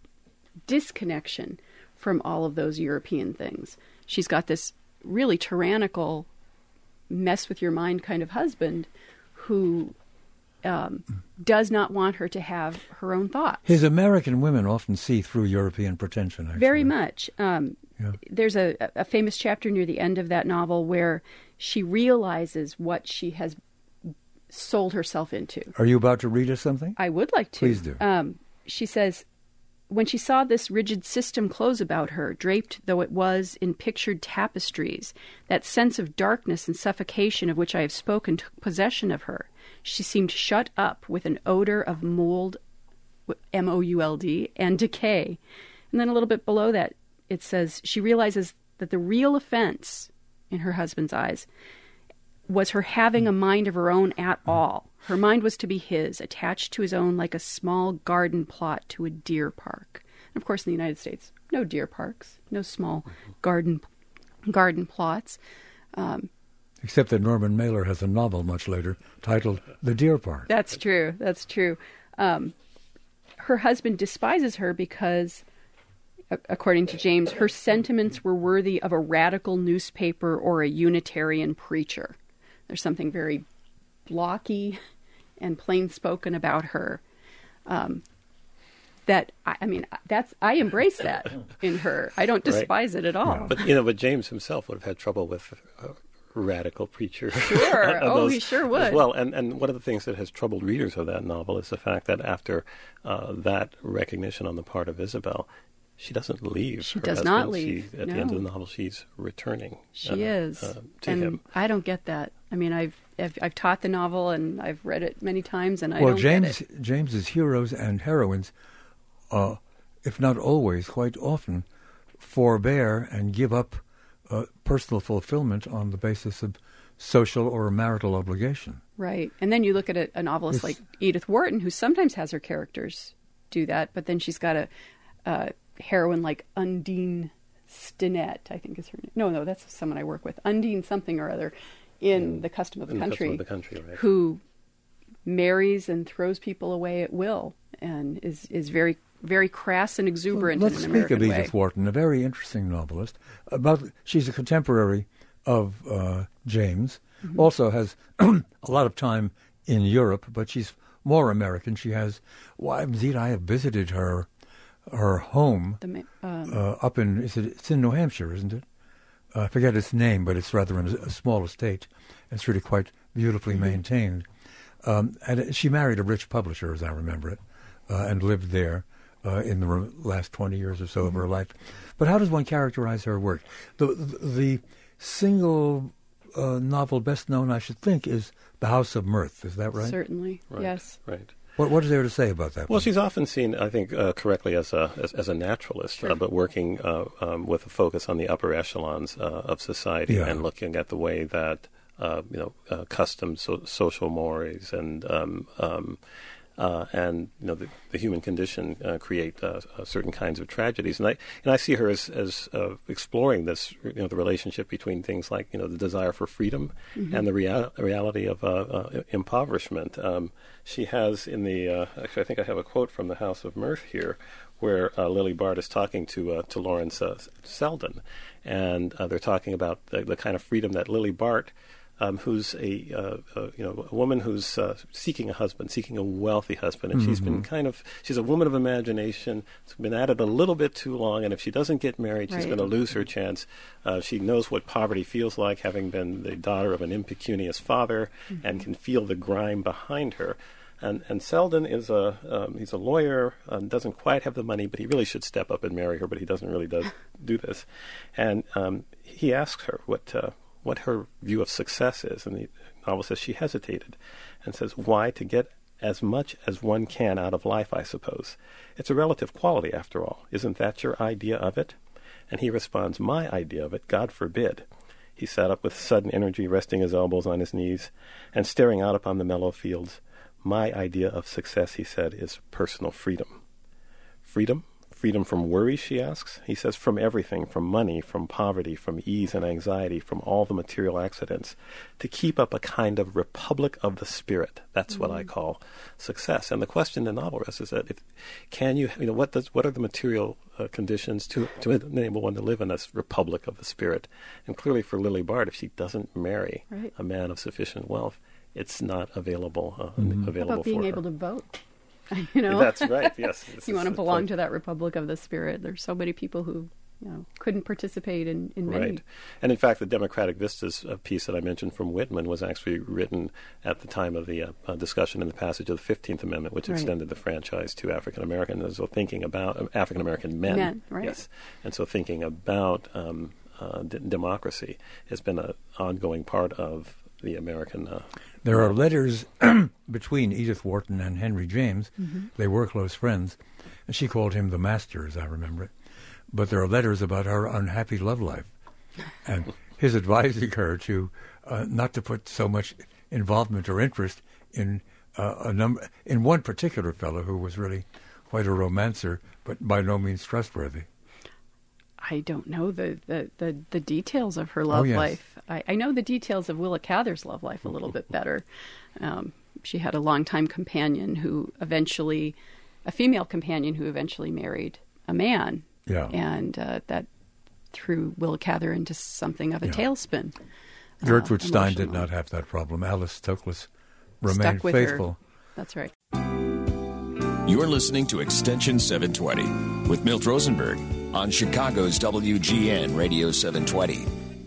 disconnection from all of those European things. She's got this really tyrannical, mess with your mind kind of husband who um, does not want her to have her own thoughts. His American women often see through European pretension, actually. Very much. Um, yeah. There's a, a famous chapter near the end of that novel where she realizes what she has sold herself into. Are you about to read us something? I would like to. Please do. Um, she says, when she saw this rigid system close about her, draped though it was in pictured tapestries, that sense of darkness and suffocation of which I have spoken took possession of her. She seemed shut up with an odor of mold, M O U L D, and decay. And then a little bit below that, it says, she realizes that the real offense, in her husband's eyes, was her having a mind of her own at all. Her mind was to be his, attached to his own like a small garden plot to a deer park. And of course, in the United States, no deer parks, no small garden garden plots. Um, Except that Norman Mailer has a novel much later titled The Deer Park. That's true. That's true. Um, her husband despises her because, according to James, her sentiments were worthy of a radical newspaper or a Unitarian preacher. There's something very blocky and plain-spoken about her. Um, that I, I mean, that's I embrace that in her. I don't despise right. it at all. Yeah. But you know, but James himself would have had trouble with a radical preacher. Sure. oh, he sure would. As well, and and one of the things that has troubled readers of that novel is the fact that after uh, that recognition on the part of Isabel, she doesn't leave. She her does husband. not leave. She, at no. the end of the novel, she's returning. She uh, is uh, to and him. I don't get that. I mean, I've, I've I've taught the novel and I've read it many times, and I well, don't James, get it. James's heroes and heroines, uh, if not always, quite often, forbear and give up uh, personal fulfillment on the basis of social or marital obligation. Right, and then you look at a, a novelist It's, like Edith Wharton, who sometimes has her characters do that, but then she's got a, a heroine like Undine Stinnett, I think is her name. No, no, that's someone I work with. Undine something or other in Yeah. The Custom of the In The Country. Custom of the Country, right. Who marries and throws people away at will and is, is very, very crass and exuberant Let's in an speak American of way. Edith Wharton, a very interesting novelist. About she's a contemporary of uh, James. Mm-hmm. Also has a lot of time in Europe, but she's more American. She has, well, indeed, I have visited her her home The, um, uh, up in, is it, it's in New Hampshire, isn't it? Uh, I forget its name, but it's rather in a, a small estate. It's really quite beautifully mm-hmm. maintained. Um, and she married a rich publisher, as I remember it, uh, and lived there uh, in the re- last twenty years or so mm-hmm. of her life. But how does one characterize her work? The, the, the single uh, novel best known, I should think, is The House of Mirth. Is that right? Certainly, Right, yes. Right. What, what is there to say about that? Well, one? she's often seen, I think, uh, correctly as a as, as a naturalist, Sure. uh, but working uh, um, with a focus on the upper echelons uh, of society Yeah. and looking at the way that uh, you know uh, customs, so, social mores, and um, um, uh, and you know the, the human condition uh, create uh, uh, certain kinds of tragedies, and I and I see her as as uh, exploring this, you know, the relationship between things like, you know, the desire for freedom mm-hmm. and the rea- reality of uh, uh, impoverishment. Um, she has in the uh, actually I think I have a quote from The House of Mirth here, where uh, Lily Bart is talking to uh, to Lawrence uh, Selden, and uh, they're talking about the, the kind of freedom that Lily Bart. Um, who's a uh, uh, you know a woman who's uh, seeking a husband, seeking a wealthy husband, and mm-hmm. she's been kind of she's a woman of imagination. She's been at it a little bit too long, and if she doesn't get married, she's Right. going to lose her chance. Uh, she knows what poverty feels like, having been the daughter of an impecunious father, mm-hmm. and can feel the grime behind her. And and Selden is a um, he's a lawyer, um, doesn't quite have the money, but he really should step up and marry her, but he doesn't really does do this. And um, he asks her what. Uh, what her view of success is. And the novel says she hesitated and says, why? To get as much as one can out of life, I suppose. It's a relative quality, after all. Isn't that your idea of it? And he responds, my idea of it, God forbid. He sat up with sudden energy, resting his elbows on his knees and staring out upon the mellow fields. My idea of success, he said, is personal freedom. Freedom? freedom from worry, she asks. He says, from everything, from money, from poverty, from ease and anxiety, from all the material accidents, to keep up a kind of republic of the spirit. That's mm-hmm. what I call success. And the question in the novel rests is that if, can you, you know, what does, what are the material uh, conditions to, to enable one to live in this republic of the spirit? And clearly for Lily Bard, if she doesn't marry right. a man of sufficient wealth, it's not available, uh, mm-hmm. available How about being for able her. to vote? You know, that's right. Yes, you want to belong to that republic of the spirit. There's so many people who, you know, couldn't participate in, in many. Right, and in fact, the Democratic Vistas uh, piece that I mentioned from Whitman was actually written at the time of the uh, uh, discussion and the passage of the Fifteenth Amendment, which right. extended the franchise to African Americans. So thinking about uh, African American men, men, right? Yes, and so thinking about um, uh, d- democracy has been an ongoing part of the American. Uh, There are letters between Edith Wharton and Henry James. Mm-hmm. They were close friends, and she called him the master, as I remember it. But there are letters about her unhappy love life, and his advising her to uh, not to put so much involvement or interest in uh, a number in one particular fellow who was really quite a romancer, but by no means trustworthy. I don't know the, the, the, the details of her love oh, yes. life. I, I know the details of Willa Cather's love life a little bit better. Um, she had a longtime companion who eventually, a female companion who eventually married a man. Yeah. And uh, that threw Willa Cather into something of a yeah. tailspin. Gertrude uh, Stein did not have that problem. Alice Toklas remained Stuck with faithful. Her. That's right. You're listening to Extension seven twenty with Milt Rosenberg on Chicago's W G N Radio seven twenty.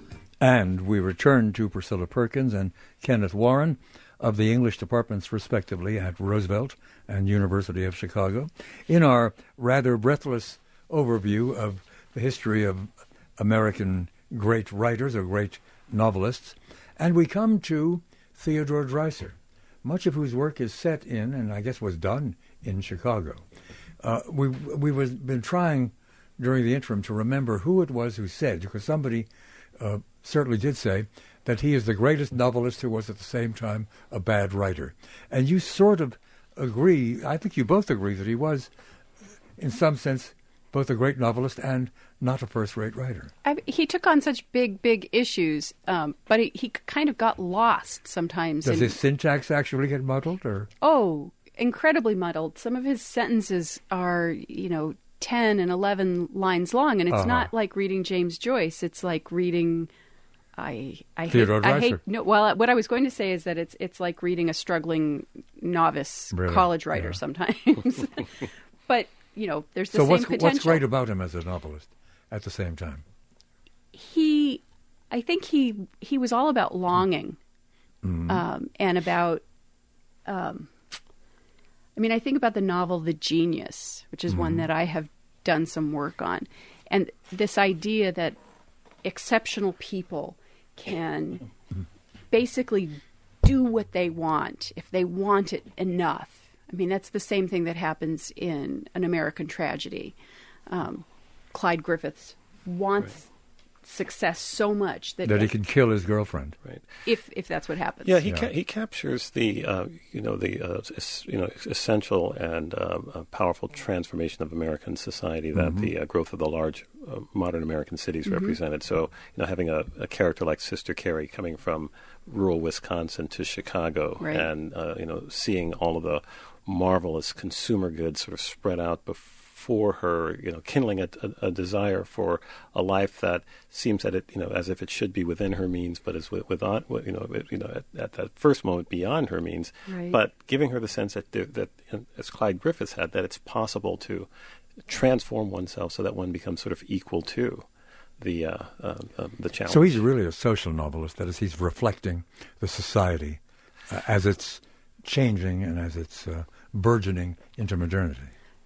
And we return to Priscilla Perkins and Kenneth Warren of the English departments, respectively, at Roosevelt and University of Chicago, in our rather breathless overview of the history of American great writers or great novelists. And we come to Theodore Dreiser, much of whose work is set in, and I guess was done in Chicago. Uh, we, we've been trying during the interim to remember who it was who said, because somebody uh, certainly did say that he is the greatest novelist who was at the same time a bad writer. And you sort of agree, I think you both agree, that he was, in some sense, both a great novelist and not a first-rate writer. I, he took on such big, big issues, um, but he, he kind of got lost sometimes. Does in, his syntax actually get muddled? Or Oh, incredibly muddled. Some of his sentences are, you know, ten and eleven lines long, and it's uh-huh. not like reading James Joyce. It's like reading... I, I Theodore hate, I Dreiser. hate no. Well, what I was going to say is that it's it's like reading a struggling novice really? college writer yeah. sometimes. But you know, there's the so same what's, potential. what's great about him as a novelist at the same time? He, I think he he was all about longing, mm-hmm. um, and about. Um, I mean, I think about the novel *The Genius*, which is mm-hmm. one that I have done some work on, and this idea that exceptional people can basically do what they want if they want it enough. I mean, that's the same thing that happens in An American Tragedy. Um, Clyde Griffiths wants right. success so much that, that he can kill his girlfriend. Right. If if that's what happens. Yeah, he yeah. Ca- he captures the uh, you know the uh, es- you know essential and uh, uh, powerful transformation of American society that mm-hmm. the uh, growth of the large uh, modern American cities mm-hmm. represented. So you know having a, a character like Sister Carrie coming from rural Wisconsin to Chicago, right. and uh, you know seeing all of the marvelous consumer goods sort of spread out before. For her, you know, kindling a, a, a desire for a life that seems that it, you know, as if it should be within her means, but is with, without, you know, you know, at, at that first moment beyond her means. Right. But giving her the sense that, that, as Clyde Griffiths had, that it's possible to transform oneself so that one becomes sort of equal to the uh, uh, uh, the challenge. So he's really a social novelist. That is, he's reflecting the society uh, as it's changing and as it's uh, burgeoning into modernity.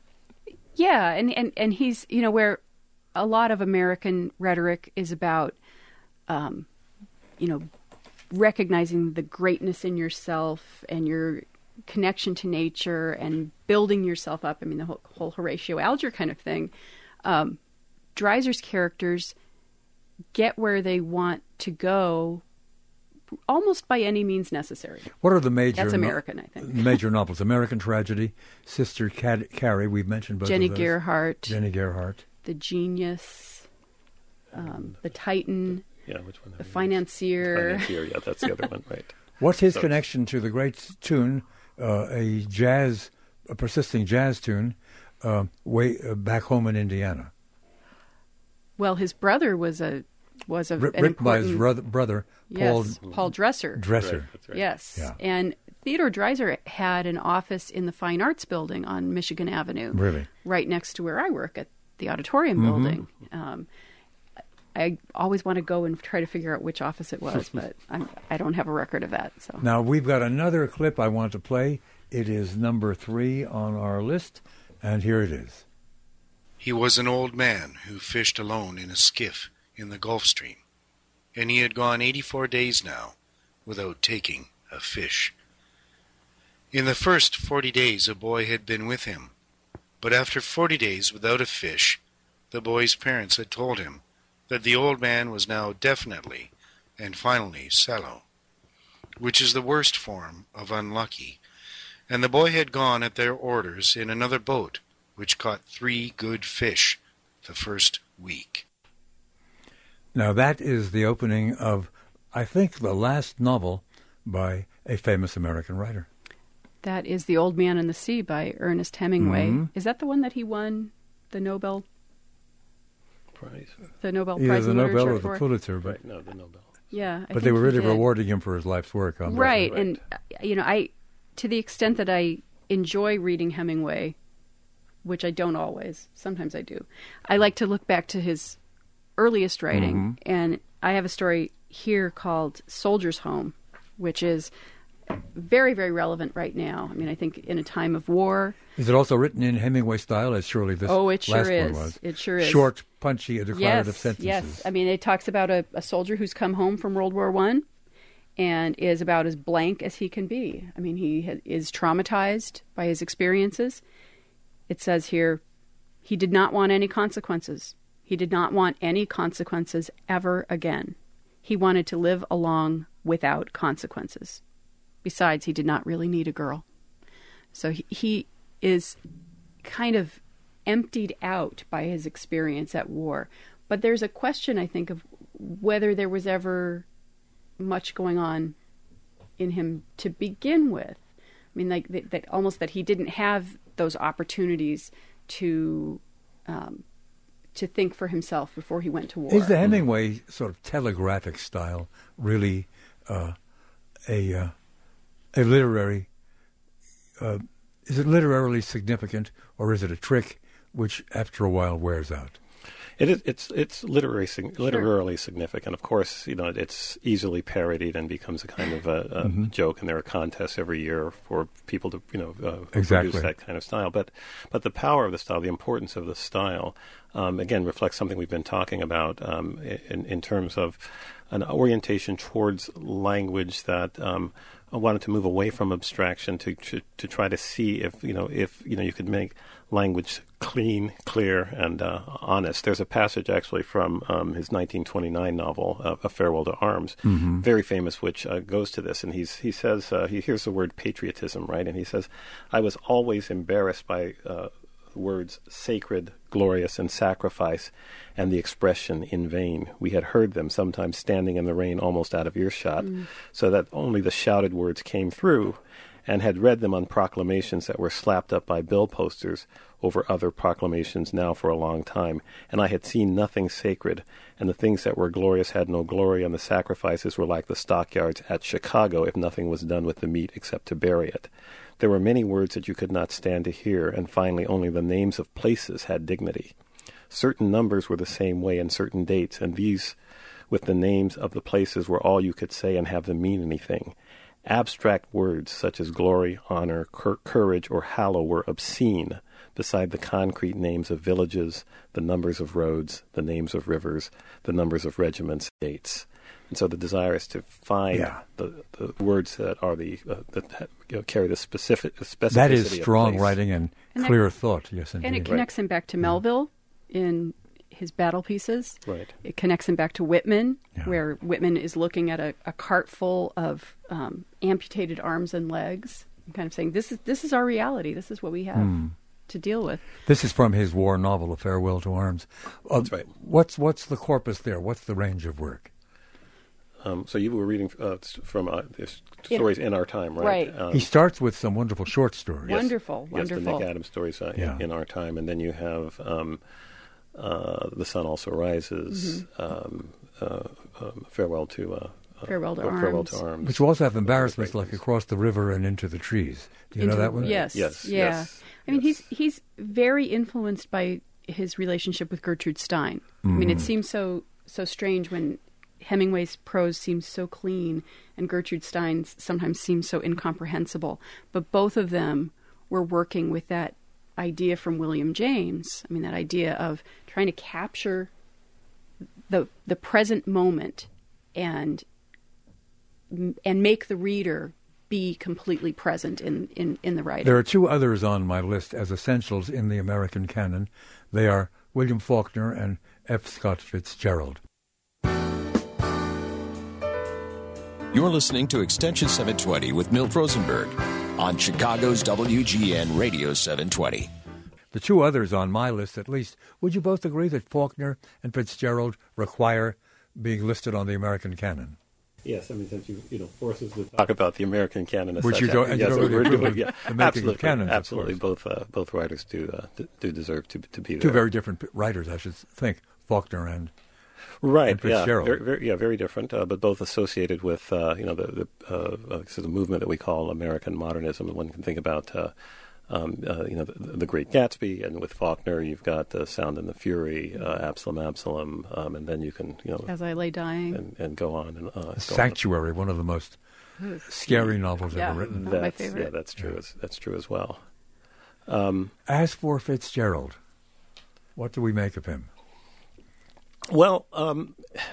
Yeah, and, and, and he's, you know, where a lot of American rhetoric is about, um, you know, recognizing the greatness in yourself and your connection to nature and building yourself up. I mean, the whole, whole Horatio Alger kind of thing. Um, Dreiser's characters get where they want to go almost by any means necessary. What are the major... That's American, I think. Major novels. American Tragedy, Sister Cad- Carrie, we've mentioned both Jenny of those. Gerhardt. Jenny Gerhardt. The Genius, um, The Titan, Yeah, which one? The Financier. Financier, yeah, that's the other one, right. What's his So- connection to the great tune, uh, a jazz, a persisting jazz tune, uh, way uh, back home in Indiana? Well, his brother was a was a R- an written by his important- brother, Paul yes, Paul Dresser. Dresser. Right, that's right. Yes, Yeah. and Theodore Dreiser had an office in the Fine Arts Building on Michigan Avenue, Really? right next to where I work at the Auditorium Mm-hmm. Building. Um, I always want to go and try to figure out which office it was, but I'm, I don't have a record of that. So Now, we've got another clip I want to play. It is number three on our list, and here it is. He was an old man who fished alone in a skiff in the Gulf Stream, and he had gone eighty-four days now without taking a fish. In the first forty days a boy had been with him, but after forty days without a fish, the boy's parents had told him that the old man was now definitely and finally sallow, which is the worst form of unlucky, and the boy had gone at their orders in another boat, which caught three good fish the first week. Now, that is the opening of, I think, the last novel by a famous American writer. that is The Old Man and the Sea by Ernest Hemingway. Mm-hmm. Is that the one that he won the Nobel Prize. the Nobel Either Prize the in Nobel Literature or the for? Pulitzer, but Right, no, the Nobel. Yeah, I but think they were he really did. rewarding him for his life's work on that. Right, Right. and uh, you know, I to the extent that I enjoy reading Hemingway, which I don't always, sometimes I do. I like to look back to his earliest writing, Mm-hmm. and I have a story here called Soldier's Home, which is very, very relevant right now. I mean, I think in a time of war. Is it also written in Hemingway style, as surely this Oh, it sure last is. one was? It sure is. Short, punchy, declarative Yes, sentences. yes. I mean, it talks about a, a soldier who's come home from World War One and is about as blank as he can be. I mean, he ha- is traumatized by his experiences. It says here, he did not want any consequences. He did not want any consequences ever again. He wanted to live along without consequences. Besides, he did not really need a girl. So he, he is kind of emptied out by his experience at war. But there's a question, I think, of whether there was ever much going on in him to begin with. I mean, like that, that almost that he didn't have those opportunities to um, to think for himself before he went to war. Is the Hemingway sort of telegraphic style really uh, a uh, a literary? Uh, is it literarily significant, or is it a trick which, after a while, wears out? It is. It's it's literary, sig- literarily significant. Of course, you know it's easily parodied and becomes a kind of a, a Mm-hmm. joke. And there are contests every year for people to you know uh, Exactly. produce that kind of style. But but the power of the style, the importance of the style, um, again reflects something we've been talking about um, in in terms of an orientation towards language that. Um, I wanted to move away from abstraction to, to to try to see if you know if you know you could make language clean, clear, and uh, honest. There's a passage actually from um, his nineteen twenty-nine novel, uh, A Farewell to Arms, Mm-hmm. very famous, which uh, goes to this. And he's he says uh, he hears the word patriotism, right? And he says, "I was always embarrassed by uh, words sacred, glorious, and sacrifice, and the expression in vain. We had heard them, sometimes standing in the rain almost out of earshot, mm. so that only the shouted words came through, and had read them on proclamations that were slapped up by bill posters over other proclamations now for a long time. And I had seen nothing sacred, and the things that were glorious had no glory, and the sacrifices were like the stockyards at Chicago if nothing was done with the meat except to bury it. There were many words that you could not stand to hear, and finally only the names of places had dignity. Certain numbers were the same way and certain dates, and these with the names of the places were all you could say and have them mean anything. Abstract words such as glory, honor, cur- courage, or hallow were obscene beside the concrete names of villages, the numbers of roads, the names of rivers, the numbers of regiments, dates." And so the desire is to find Yeah. the, the words that are the uh, that you know, carry the specific specificity. That is of strong place. writing and, And that- clear thought. Yes, indeed. And it connects him back to Melville in his battle pieces. Right. It connects him back to Whitman, Yeah. where Whitman is looking at a, a cart full of um, amputated arms and legs, and kind of saying, "This is this is our reality. This is what we have Hmm. to deal with." This is from his war novel, A Farewell to Arms. Uh, That's right. What's what's the corpus there? What's the range of work? Um, so you were reading uh, from uh, this stories in our time, right? Right. Um, He starts with some wonderful short stories. Yes. Wonderful, Yes, the wonderful. Nick Adams stories uh, Yeah. in, in our time, and then you have um, uh, The Sun Also Rises, Mm-hmm. um, uh, um, Farewell to uh, uh, Farewell to uh, Farewell Arms. to Arms. Which will also have Those are embarrassments great like ones. Across the River and Into the Trees. Do you Into- know that one? Yes. Yes, Yeah. yes, I mean, yes. he's he's very influenced by his relationship with Gertrude Stein. I mean, it seems so so strange when Hemingway's prose seems so clean and Gertrude Stein's sometimes seems so incomprehensible. But both of them were working with that idea from William James. I mean, that idea of trying to capture the the present moment and and make the reader be completely present in, in, in the writing. There are two others on my list as essentials in the American canon. They are William Faulkner and F. Scott Fitzgerald. You're listening to Extension seven twenty with Milt Rosenberg on Chicago's W G N Radio seven twenty. The two others on my list, at least, would you both agree that Faulkner and Fitzgerald require being listed on the American canon? Yes, I mean, since you you know force us to talk about the American canon, as Which such, you don't- and you yes, don't really we're approve doing, of yeah, the making of absolutely, canons, of absolutely. course. Both uh, both writers do uh, do- do deserve to to be there. Two very different p- writers, I should think, Faulkner and Right. and Yeah. Fitzgerald. Very, very, yeah. Very different, uh, but both associated with uh, you know the the, uh, uh, so the movement that we call American modernism. And one can think about uh, um, uh, you know the, the Great Gatsby, and with Faulkner, you've got the Sound and the Fury, uh, Absalom, Absalom, um, and then you can you know As I Lay Dying. and, and go on and uh, go on. Sanctuary, one of the most scary novels Yeah. ever written. One of my That's, yeah, favorite. that's true. As, that's true as well. Um, As for Fitzgerald, what do we make of him? Well, um,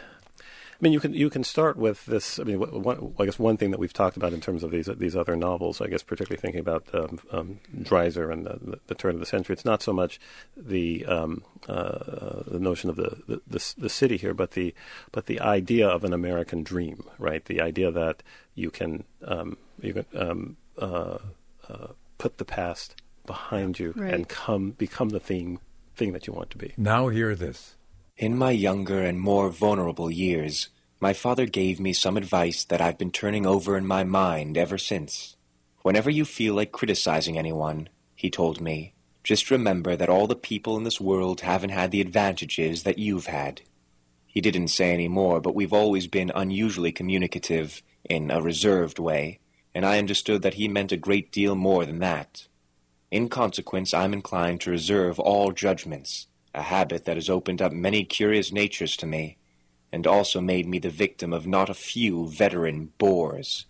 I mean, you can you can start with this. I mean, one, I guess one thing that we've talked about in terms of these these other novels, I guess, particularly thinking about um, um, Dreiser and the, the, the turn of the century. It's not so much the um, uh, the notion of the, the, the the city here, but the but the idea of an American dream, right? The idea that you can um, you can um, uh, uh, put the past behind you Right. and come become the thing thing that you want to be. Now hear this. In my younger and more vulnerable years, my father gave me some advice that I've been turning over in my mind ever since. Whenever you feel like criticizing anyone, he told me, just remember that all the people in this world haven't had the advantages that you've had. He didn't say any more, but we've always been unusually communicative in a reserved way, and I understood that he meant a great deal more than that. In consequence, I'm inclined to reserve all judgments, a habit that has opened up many curious natures to me, and also made me the victim of not a few veteran bores.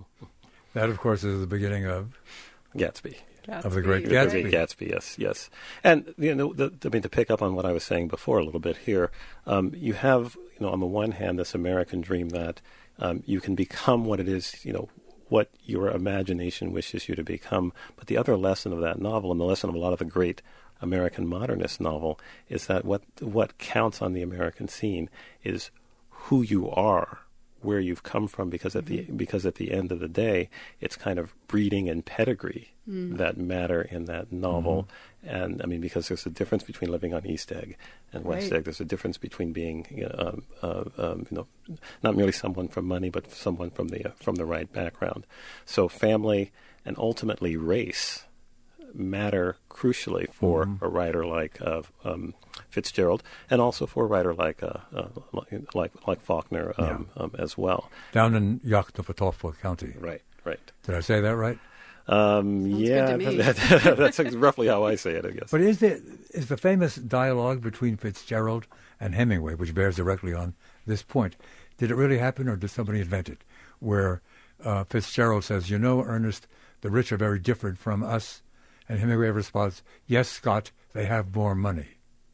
That, of course, is the beginning of Gatsby. Of the Great The Gatsby. Great Gatsby, yes, yes. And, you know, the, I mean, to pick up on what I was saying before a little bit here, um, you have, you know, on the one hand, this American dream that um, you can become what it is, you know, what your imagination wishes you to become. But the other lesson of that novel, and the lesson of a lot of the great American modernist novel, is that what what counts on the American scene is who you are, where you've come from, because at the because at the end of the day, it's kind of breeding and pedigree that matter in that novel. And I mean, because there's a difference between living on East Egg and West Right. Egg. There's a difference between being, you know, um, uh, um, you know, not merely someone from money, but someone from the uh, from the right background. So family and ultimately race matter crucially for a writer like uh, um, Fitzgerald, and also for a writer like uh, uh, like, like like Faulkner um, um, as well. down in Yoknapatawpha County. Right, right. Did I say that right? Um, Sounds yeah, good to me. that- that- that's roughly how I say it, I guess. But is there is the famous dialogue between Fitzgerald and Hemingway, which bears directly on this point, did it really happen or did somebody invent it? Where uh, Fitzgerald says, "You know, Ernest, the rich are very different from us," and Hemingway responds, "Yes, Scott, they have more money."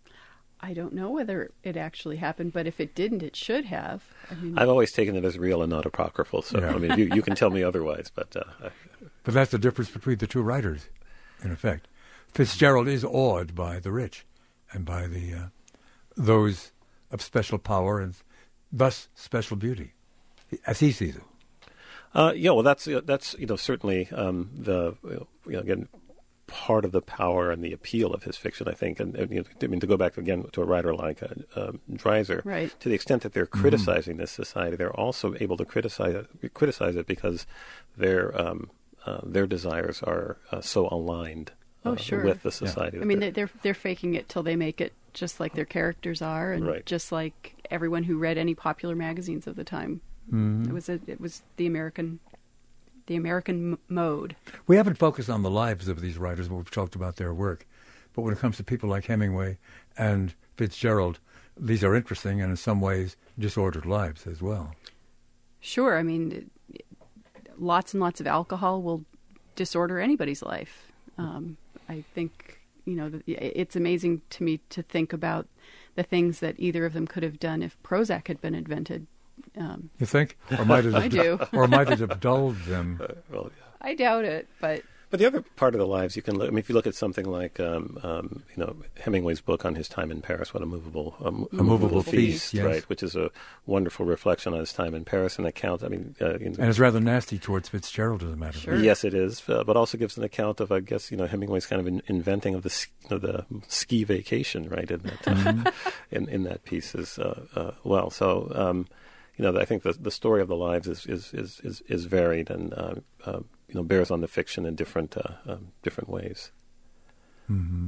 I don't know whether it actually happened, but if it didn't, it should have. I mean, I've always taken it as real and not apocryphal, so Yeah. I mean, you, you can tell me otherwise, but uh, I- But that's the difference between the two writers, in effect. Fitzgerald is awed by the rich and by the uh, those of special power and thus special beauty, as he sees it. Uh, yeah, well, that's that's you know certainly um, the you know, again part of the power and the appeal of his fiction, I think. And, and you know, I mean, to go back again to a writer like uh, um, Dreiser, right. to the extent that they're criticizing mm-hmm. this society, they're also able to criticize it, criticize it because their um, uh, their desires are uh, so aligned uh, oh, sure. with the society. Yeah. I mean, they're, they're they're faking it till they make it, just like their characters are, and right. just like everyone who read any popular magazines of the time. Mm-hmm. It was a, it was the American. The American m- mode. We haven't focused on the lives of these writers, but we've talked about their work. But when it comes to people like Hemingway and Fitzgerald, these are interesting and in some ways disordered lives as well. Sure. I mean, lots and lots of alcohol will disorder anybody's life. Um, I think, you know, it's amazing to me to think about the things that either of them could have done if Prozac had been invented. Um, you think? Or might it I have, do. Or might it have dulled them? Uh, well, yeah. I doubt it, but... But the other part of the lives you can look, I mean, if you look at something like, um, um, you know, Hemingway's book on his time in Paris, What a Movable, um, a movable feast, yes. right, which is a wonderful reflection on his time in Paris, an account, I mean... Uh, you know, and it's rather nasty towards Fitzgerald, as a matter of sure. fact. Yes, it is, uh, but also gives an account of, I guess, you know, Hemingway's kind of in, inventing of the, you know, the ski vacation, right, in that, uh, in, in that piece as uh, uh, well. So... Um, You know, I think the the story of the lives is is is is, is varied and uh, uh, you know bears on the fiction in different uh, um, different ways. Mm-hmm.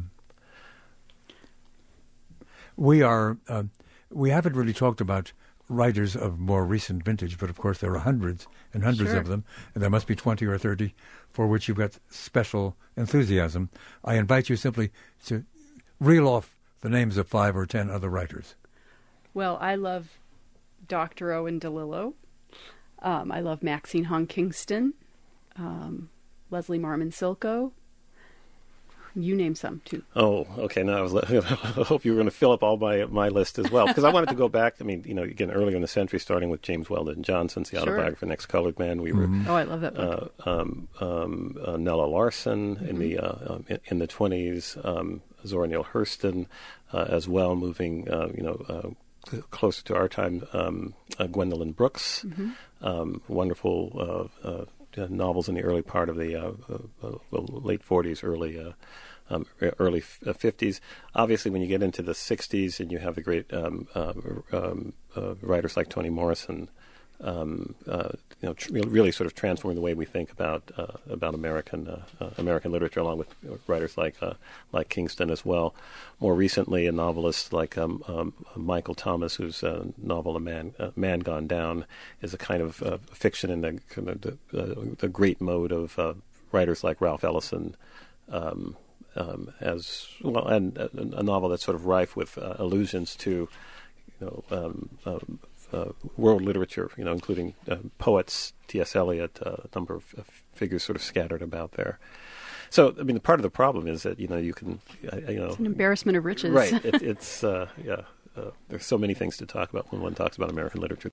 We are uh, we haven't really talked about writers of more recent vintage, but of course there are hundreds and hundreds sure. of them, and there must be twenty or thirty for which you've got special enthusiasm. I invite you simply to reel off the names of five or ten other writers. Well, I love Doctor Owen DeLillo. Um, I love Maxine Hong Kingston, um, Leslie Marmon Silko. You name some, too. Oh, okay. Now I was. I hope you were going to fill up all my my list as well, because I wanted to go back. I mean, you know, again, earlier in the century, starting with James Weldon Johnson's The Sure. Autobiography of an Ex-Colored Man. We were. Oh, I love that book. Uh, um, um, uh, Nella Larson Mm-hmm. in the uh, um, in, in the twenties. Um, Zora Neale Hurston, uh, as well, moving. Uh, you know. Uh, closer to our time, um, uh, Gwendolyn Brooks, Mm-hmm. um, wonderful uh, uh, novels in the early part of the uh, uh, uh, late forties, early uh, um, early fifties. Obviously, when you get into the sixties and you have the great um, uh, um, uh, writers like Toni Morrison, um, uh, you know, tr- really sort of transforming the way we think about uh, about American uh, uh, American literature, along with writers like uh, like Kingston as well. More recently, a novelist like um, um, Michael Thomas, whose uh, novel "A Man uh, Man Gone Down" is a kind of uh, fiction in the kind of the, uh, the great mode of uh, writers like Ralph Ellison. Um, um, as well, and uh, a novel that's sort of rife with uh, allusions to, you know, um, um, Uh, world literature, you know, including uh, poets, T S Eliot, uh, a number of uh, figures sort of scattered about there. So, I mean, part of the problem is that, you know, you can, uh, you know... It's an embarrassment of riches. Right. It, it's, uh, yeah, uh, there's so many things to talk about when one talks about American literature